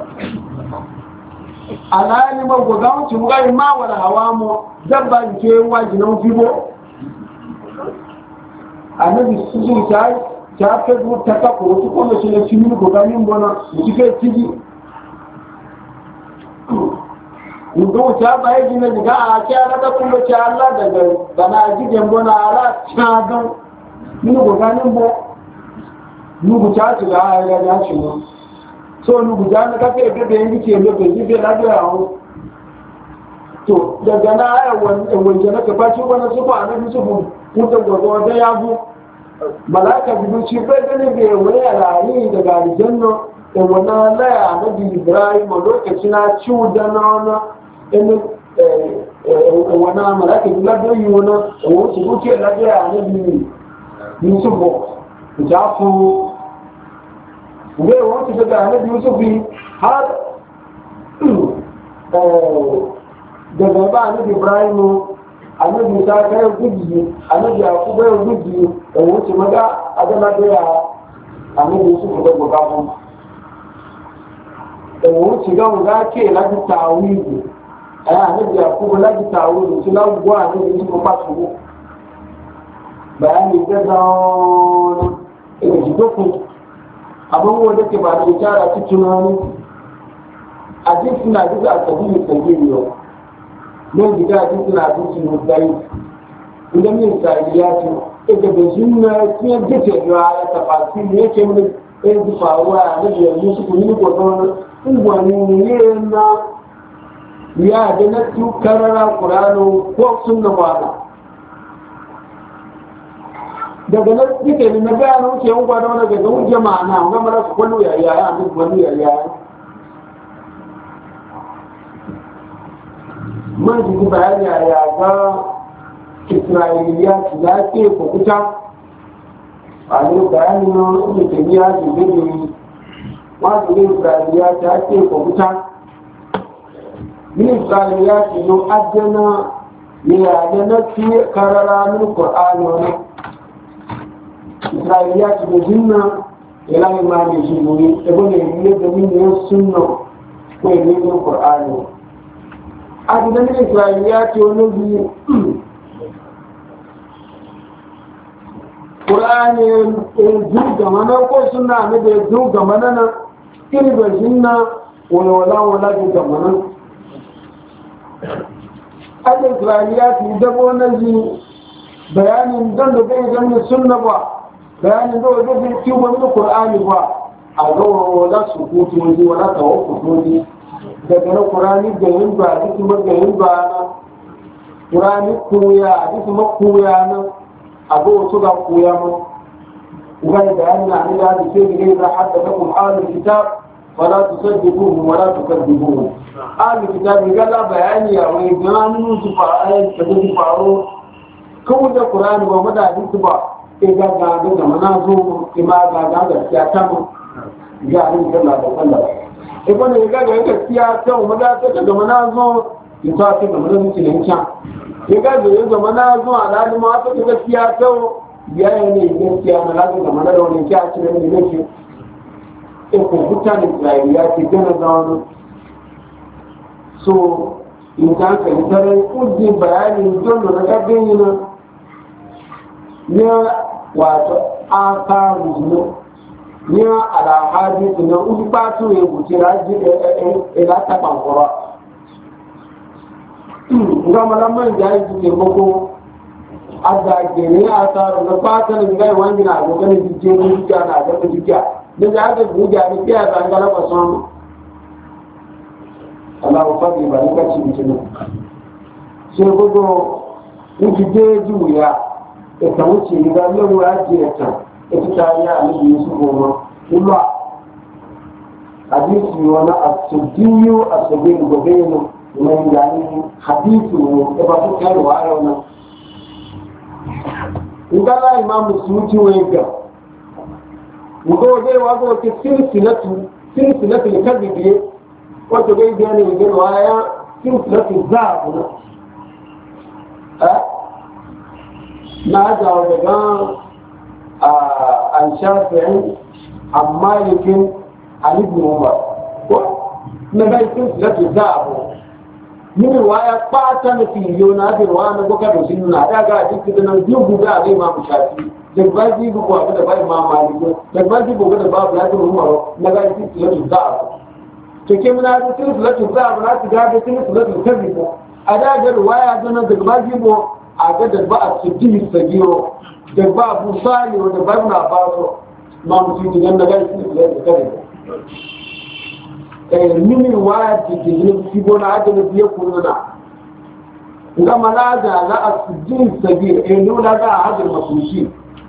alhali ma gwaganin ci gwaganin ma wani hawa mu dabba ke wajinan fibo annabi su zuwa ta fi ta kafa wasu kuma shi na cikin gudanin bona da suke ciki inda wuce ba ya gina daga a kyara da kuma ce Allah daga bana jigen bona ala cagan mini gudanin bo nugu ta ci ga ya ya ci no so nugu ta na kafa ya gabe yanki ke lobe jibe na da yawo to daga na ya wanje na kafa ci wani su ba na su bu mutan gwagwa da ya bu malaka biduci bai gani bai wani rayu daga aljanna da wani laya na ibrahim a lokacin na ciwo da na wani wọn amọ̀láti lábẹ́ yìí wọn òun ti kú kí ẹ̀ lábẹ́ àníbi Yúsúfù ìjà fún ìwé wọn ti gbẹ̀gbẹ̀ àníbi Yúsúfù gẹ̀gẹ̀ bá àníbi Ibrahim àníbi ìsáfẹ́ ògùdì àníbi àkúgbẹ́ ògùdì òun ti mọ́gá adẹ́lábẹ́ àníbi Yúsúfù gbẹ̀gbẹ̀ bá fún òun ti gáwọn gáàkè láti tààwí ìgbè àníbi àkúgbẹ́ láti tààwí ìgbè tí láwùgbọ́ àníbi Yúsúfù pàtàkì bayani gaggawa ina ji dokun abubuwan da ke ba da jara ta tunani a jinsu na duka a sabi mai tsaye yau nan gida a jinsu na jinsu mai tsaye idan yin tsari ya ce ita da shi na kiyar gace yawa ya tafasi ne yake mun ɗaya ji faruwa a nan yanzu su kuni gwadon ungwani ne na ya da na tukarara kurano ko sun na kwana daga nan suke ne na gaya na wuce yankwa da wani daga wuce ma'ana wani mara su kwallo ya yaya a duk wani ya yaya man jiki bayan ya ga isra'iliya su za ke kukuta a ne bayani na wani kemiya su gani wasu ne isra'iliya ta ke kukuta yin isra'iliya su yi ajiyana ya yaya na fiye karara min ƙur'ani wani Isra'iliyat da jinna ila imani jiburi ebo ne ne da min ne sunna ko ne ne Qur'ani a gidan Isra'iliyat wani bi Qur'ani juga mana ko sunna ne da juga mana na kini da jinna wala juga mana a Isra'iliyat da wannan ji bayanin dan da bai zama sunna ba bayanin da wajen bin ciwo wani Qur'ani ba a gawa wala su kutu wani wala tawakkutu wani daga na Qur'ani da yin ba duk ga yin ba na Qur'ani koya duk koya na a ga wasu ga koya mu uga da bayanin an da da sai gare da hadda lakum ahlul kitab wala tusaddiquhum wala tukadzibuhum ahlul kitab ga la bayani ya wai ganu su fa ayan da su faro kawai da Qur'ani ba mu da hadisi ba sai gaga da mana zo ima gaga gaskiya ta mu ga ni sallah da sallah e bane gaga gaskiya ta mu da ta da mana zo ita ta da mana mutum can e gaga da mana zo alali ma ta gaskiya ta ya ne gaskiya na lafi da mana da wani kiya ci da ne nake e ko mutane Isra'iliya ke gana da wani so in ta ka tare kudi bayani don da ga gani na wato aka ruzu ní àlàáhájí ìnà onípa tó ewu tí ra jí ẹ̀lá tàpàkọ́rọ̀ ìgbàmọ́lámọ́ ìjà ìjìnlẹ̀ gbogbo agbàgbèrè àtàrà na pátánà ìgbà ìwọ̀n jìnà àgbẹ̀gbẹ̀ ní jíjẹ́ ní jíjẹ́ na àgbẹ̀gbẹ̀ jíjẹ́ nígbà àgbẹ̀gbẹ̀ jíjẹ́ ní pí àgbà ìgbàlápọ̀ sọ́nà aláwọ̀ fàbí ìbàníkà sí ìjìnà ṣe gbogbo ní jíjẹ́ jù ya ẹ̀kà wuce ìgbà lẹ́wọ̀ ájì ẹ̀kà ita ya alibi yusuf goma kuma hadisi wani asadiyu asadiyu gobe ne mai yani hadisi ne da ba su kai wa yau nan ingala imam suci wai ga ngo dai wa go ke silsilatu kadhibi wato dai da ne ga waya silsilatu zabu na jawo daga عن شافعي عن مالك عن ابن عمر نبي سلسلة الذهب من رواية قاتل في يونادي رواية بكر سننا هذا قاعد يكتب أن يجيبوا ذا الإمام الشافعي لقد يجيبوا هذا باي إمام مالك لقد يجيبوا هذا باب لا عمر نبي سلسلة الذهب كيف من هذا سلسلة الذهب لا تقعد سلسلة الكذب هذا رواية أنا لقد يجيبوا عدد بقى السجين السجيرو da ba abu sani wanda ba na ba su ma mutum jigan na gani su da kare mini waya ke jirgin fibo na adana biye kununa ga malaga na asijin sabir nuna ga hajjar masushi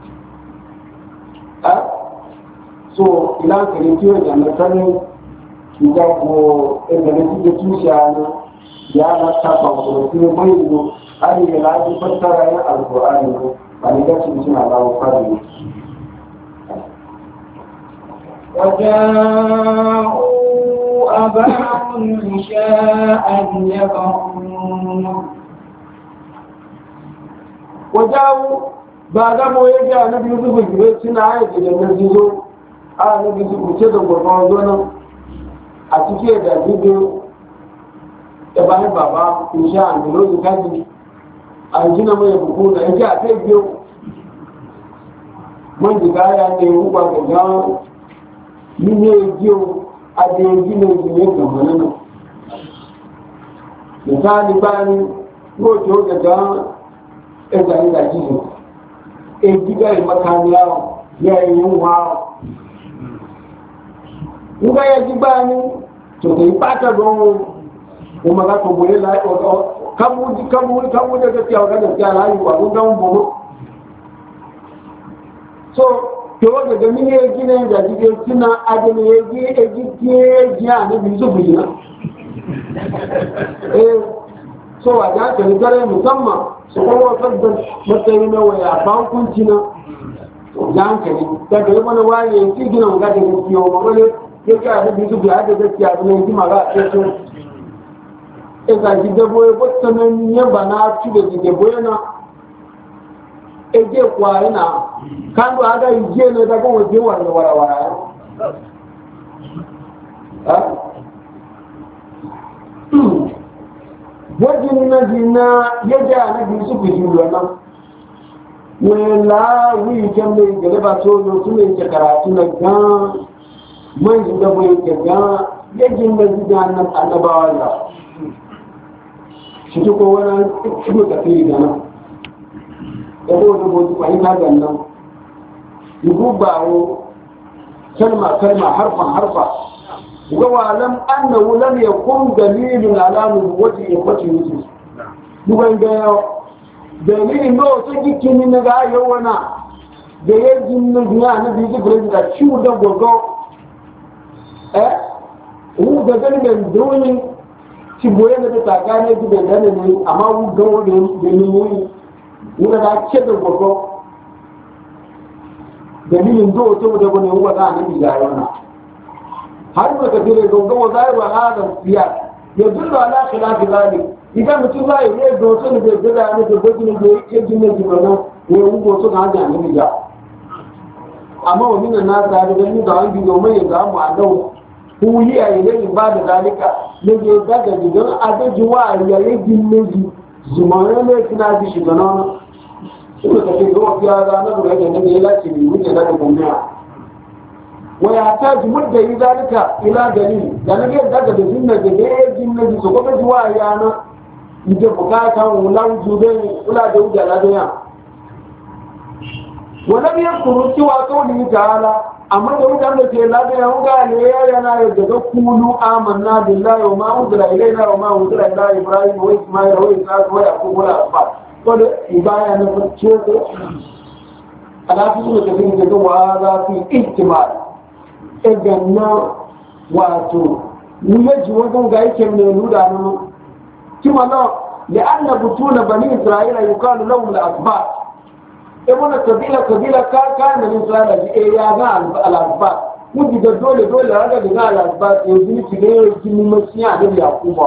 so ilan kare kiwo da na sani ga ko inda na cikin tushe na ya na tafa ko kuma bai yi ari ya laji fassara ya alqur'ani ko bani da shi suna lawo fadi وجاءوا أباهم عشاء يبكون وجاءوا بعد ما يجي النبي يوسف يجي سنا عايز النبي يوسف النبي يوسف كده غرفه a cike da bidiyo da bayan baba in sha an dilo da kaji a gina mai buku da yake a kai biyo man diga ya ne ruwa ga ga ni ne biyo a da gina ne ga manana misali bani ko to da ga e da ni da ji e diga makaniya ya yi wa nga ya jibani to dai pata go o maga ko bole la o kamu da ga tiya ga da tiya la yi wa nga mbo so to ga ni ne gine da dige kina adene ye ya ne bi zo bujina so a ga ta gare musamman so ko fadda mutayi na waya ban kuncina dan ka ni daga mana waye ki gina ga da kiyo ma yake a da su da gaskiya da nan kima ga a cikin eza ji da boye wata nan ya bana ci da ji boye na eje kwari na kan do aga ije ne da ko waje wara wara wajin na jina yaje na bi su bi nan wala wi kan ne gele ba so no su ne karatu na gan man ji da bai ga yajin da ji da nan annabawa da shi ko wani ido da kai da nan da ko da boji kwai ta ga nan yugo bawo kalma harfa ga walam annahu lam yakun dalilun ala nubuwwati ikhwati yusuf duban ga dalilin no to kikini na ga yawana da yajin na duniya na bi da ciwo da gogo wu ga ganin dole ci boye da ta gane ji da nan ne amma wu ga wani da ni wu da ce da gogo dalilin do to da wani wu ga ne da yana har ma ka dire gogo wa zai wa hada siya ya dullu ala khilafi zalik idan mutum zai ne do to ne da da ne da gogo ne da yake jin ne jibana ne wu go to ga ne da amma wani na da ni da an bi do mai ga mu a dau huyi a yi ba da zalika ne ke daga gidan agaji wa a yayin ginneji zumanin ne kina ji shiga nan suka tafi zuwa fiya ranar da yake ne ya lace ne wuce daga gwamnati wa ya ta ji mudda yi zalika ila dalili da na ke daga da zinna da ya ginneji su kuma ji wa yana ije bukata wulan jube kula da wuce ladaya wani biyar kuru cewa kawai ta'ala amma da wutan da ke lafiya wuga ne yana yadda ga kulu amanna billahi wa ma unzila ilayna wa ma unzila ila ibrahim wa isma'il wa ishaq wa yaqub wa asbab to da ibaya na farce ko alafi su da kafin da wa za fi ihtimal idan wato ni yaji wajen ga yake ne nuda nan kuma na لأن بطون بني إسرائيل يقال لهم الأسباط إبنا قبيلة كان من إسرائيل إيانا الأسباط وجد دولة هذا بنا الأسباط يجب تغير كميمسيا عن يعقوب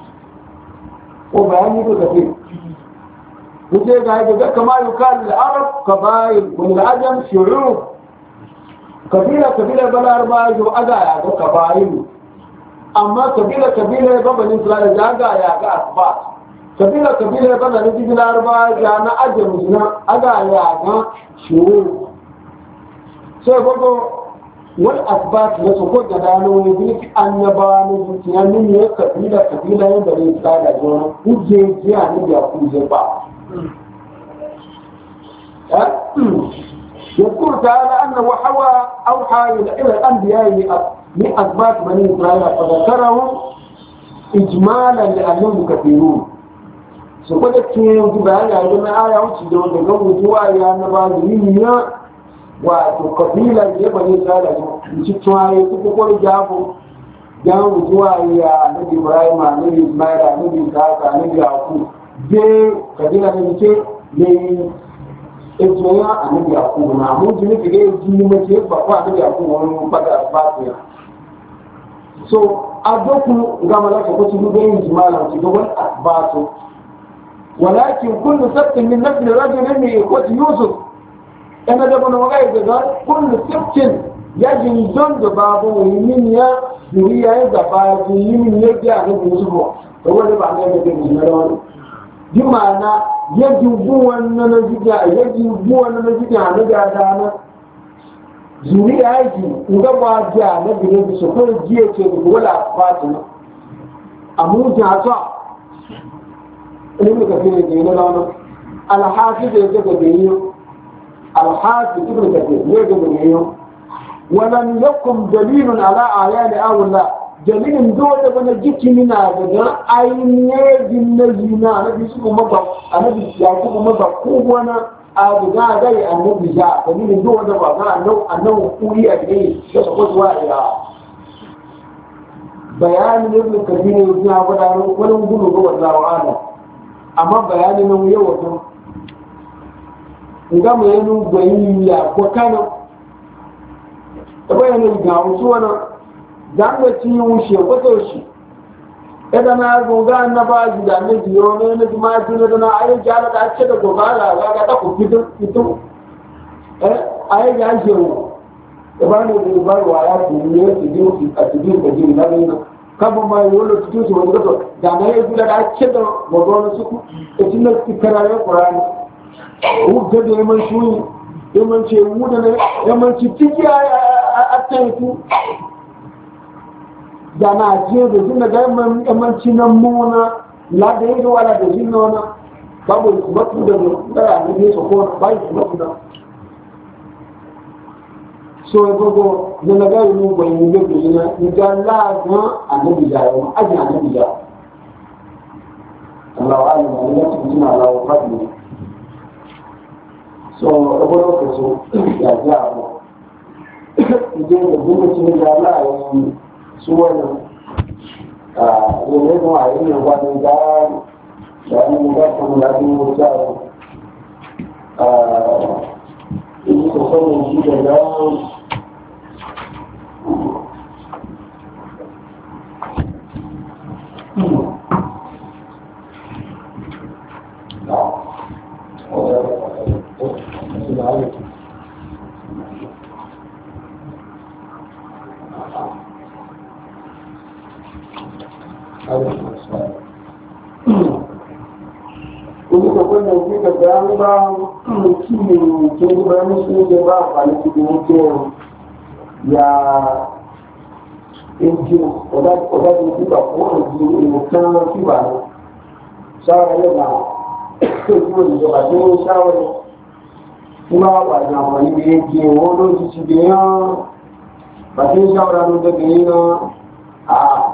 وبياني كثير وجد هذا كما يقال العرب قبائل والعجم شعوب قبيلة بلا أربعة أجايا قبائل أما قبيلة بني إسرائيل أجايا أسباط kabila bana na cikin laraba ya na ajiye musuna aga ya na shuru sai gogo wani asbat na su ko da dano ne bi annaba ne zuciya ne ya kabila yadda ne tsada jona kuje jiya ne ya kuje ba يذكر تعالى أنه أوحى إلى الأنبياء من أسباط بني إسرائيل فذكرهم إجمالا لأنهم كثيرون su kwada ke yanzu bayani a jama'a aya wuce da wanda ga mutuwa ya na ba da yin ya wato kabila da ya bane tsara ne ci tuwaye su kwakwar jabo dan zuwa ya nabi Ibrahim nabi Ismail nabi Isaac nabi Yaqub je kabila ne ce ne ejoya nabi Yaqub na mu ji ne ke ji mu ce ba kwa nabi Yaqub wani fada fatiya so adoku ga malaka ko tudu bayin jimala ci dogon asbatu walakin kullu sabtin min nafsi rajulin min ikhwati yusuf ana da bana wagai daga kullu sabtin yajin don da babu min ya duriya ya gaba yin ne ga ga yusuf to wanda ba ne da bin na rawani bi ma'ana yaji buwan na jiga yaji buwan na jiga na ga dana zuriya yake nga ba ja na bine da su ko jiye ce da wala fatima amu ja ta ilmi ka fine da yana lawan al-hafiz ya ga bayin al-hafiz ibn kathir ne ga bayin walam yakum dalilun ala ayani awla dalilin dole bana jiki mina daga ayne din na zina na bisu kuma ba annabi ya kuma ba ko wana abu ga dai annabi ja dalilin duk wanda ba ga annabi kuri a gare da ko zuwa ila bayanin ibn kabir ne ya faɗa wani gudu ga wallahu ala amma bayanin nan yau wato ga mu yanu bayi ya ko kana bayanin ga wasu wannan dan da ci wuce ko to shi idan na goga na ba ji da ne jiyo ne na ma ji da na ayi jala da ce da goga la ga ta ku fito ayi ga ji wo da ba ne da ba wa ya ku ne ki ji ki a cikin da ji na ne ka ba ma yo lo tutu ci wanda to da na yi da ce da goga na su ku e tin da ki karare qur'ani u da da man shi man ce mu da ne man ci tiki a tantu da na je da jina da yamanci nan muna la da yi wala da jina wana babu matu da da ne so ko bai matu da so e gogo da na ga yi bai ni da jina ni ga la ga annabi da yau aji annabi da Allah alim ne da jina Allah fadi so e gogo ko so ya ja mu idan da gudu da Allah yi su wannan yanzu a yi yin wani da yi da kuma da yi wuta yi su sanin shi da yawon ba kiwo ke ba musu ne ba kwanaki da wuce ya injiyo wadda da duka kowane jiyo mutan kiba ne shawara yau na kiwo da ba ne shawara kuma ba da amfani da yake wani lokaci da yan ba sai shawara ne daga yi na a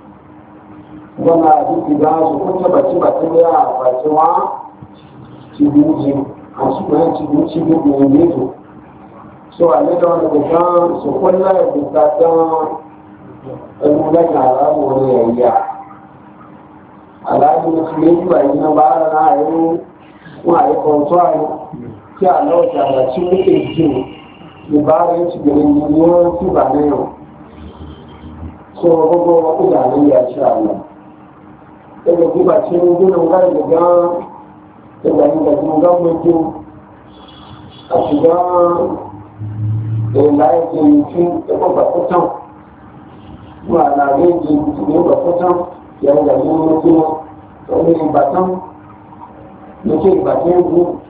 wana duk da su kuma ba ta da ya ba ce wa cibuji a cikin cibuji da ne to so a ne da wani da kan su kwalla da ta kan ɗanunan alamu wani yayya alamu na su yi ba yi na bara na yi kuma a yi kwantuwa ne ki a lauta da ci muke ji da bara yin ci garin yiwuwar su ba na yau so gbogbo idanun ya ci Allah daga guba ce ne gina wani da gan daga inda kuma gan mutum a shiga da laifin mutum da kuma kutan kuma na gaji mutum da kutan ya yi gajin mutum da wani batan da ke batan yanzu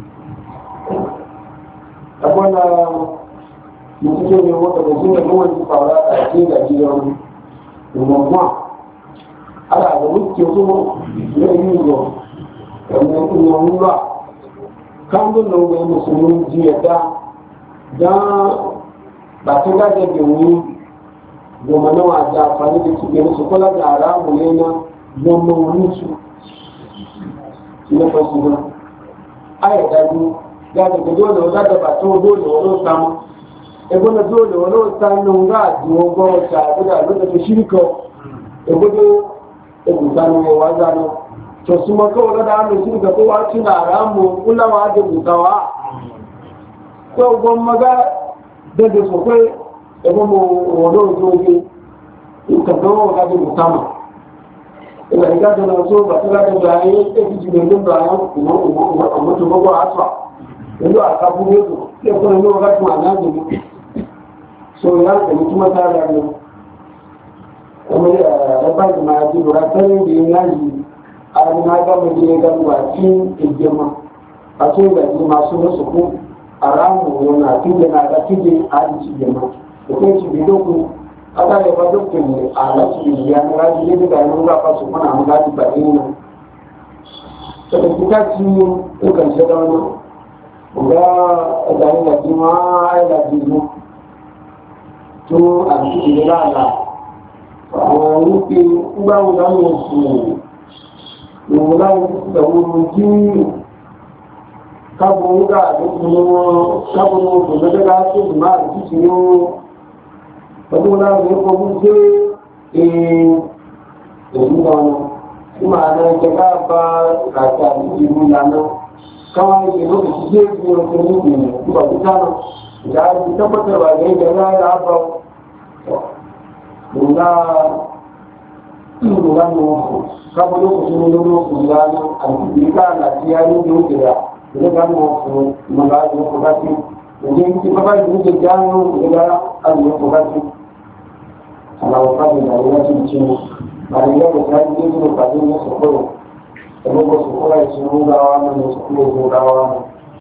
akwai na mutum ne wata da jini kuma wani fara a cikin gajiyar rumunwa ala da wuce su ya yi yau wannan kuma wura kan bin nan wani musulun jiya da ba ta gaje da wuri goma na waje amfani da cikin su kula da haramu ne na goma wani su shi na fasu ba a yi daji ya da dole wadda da ba ta dole wani samu ebe na dole wani wata nan ga jiwo gwamnati a da lokacin shirka ebe da ebe sanu ya waza nan to su maka wani da hannun shirka ko wa tuna ramu kulawa da mutawa ko gwamnati da da su kai ebe mu wani wajen ka zama ga da mutama ina riga da na so ba ta da da yayi ta ji ne da ya kuma mutum ba asfa yanzu a kafu ne ko sai kuma ne ga kuma na ne so ya da mutum ta da ne kuma ya ba da ma ji dora tare da yaji a na ga mu ne ga ba kin ejema a ce da ji masu musu ku aramu yana tinda na ga tije a ji jema ko ci bidoku ada ya ba duk ne a lafi ya na raji ne da yana ga fasu kuna mun gaji ba ina to da kuka ci ko kan shi da wannan ga da ni da jima ai da jimu to a ci da la o ni ki ba mu da mu su mu la da mu ji ka bu ga da mu ka bu da ga ci ma ci ci pẹ̀lú láwọn ẹ̀kọ́ mú pé èyí lọ́nà tí màá náà jẹ bá bá àti àdúgbò ìlú ìlànà káwọn ẹgbẹ̀ ló fi ṣe é fi ọkọ̀ ní ìgbìmọ̀ nígbà tó dáná ìjà àti tọ́pọ̀tẹ̀ wà ní ẹgbẹ̀ láyé àbọ̀ lọ́la ìlúra ní ọkọ̀ káwọn olókùn tó ní lórí òkú ìlànà àti ìgbà àti ayé ní òkèrà ìlẹ́gbà ní ọkọ̀ ìmọ̀lá àti ọkọ̀ bá ti òjò tí bábá ìlú jẹ jáánú ìlẹ́gbà àti ọkọ̀ bá ti àwọn fáwọn ìyàwó láti jí wọn àríyá ìgbà ìgbé nínú ìpàdé ní sọ̀kọ̀rọ̀ ẹgbẹ́gbẹ́ sọ̀kọ̀rọ̀ ìṣẹ́ ń gbá wa náà ní sọ̀kọ̀rọ̀ ìgbó gbá wa náà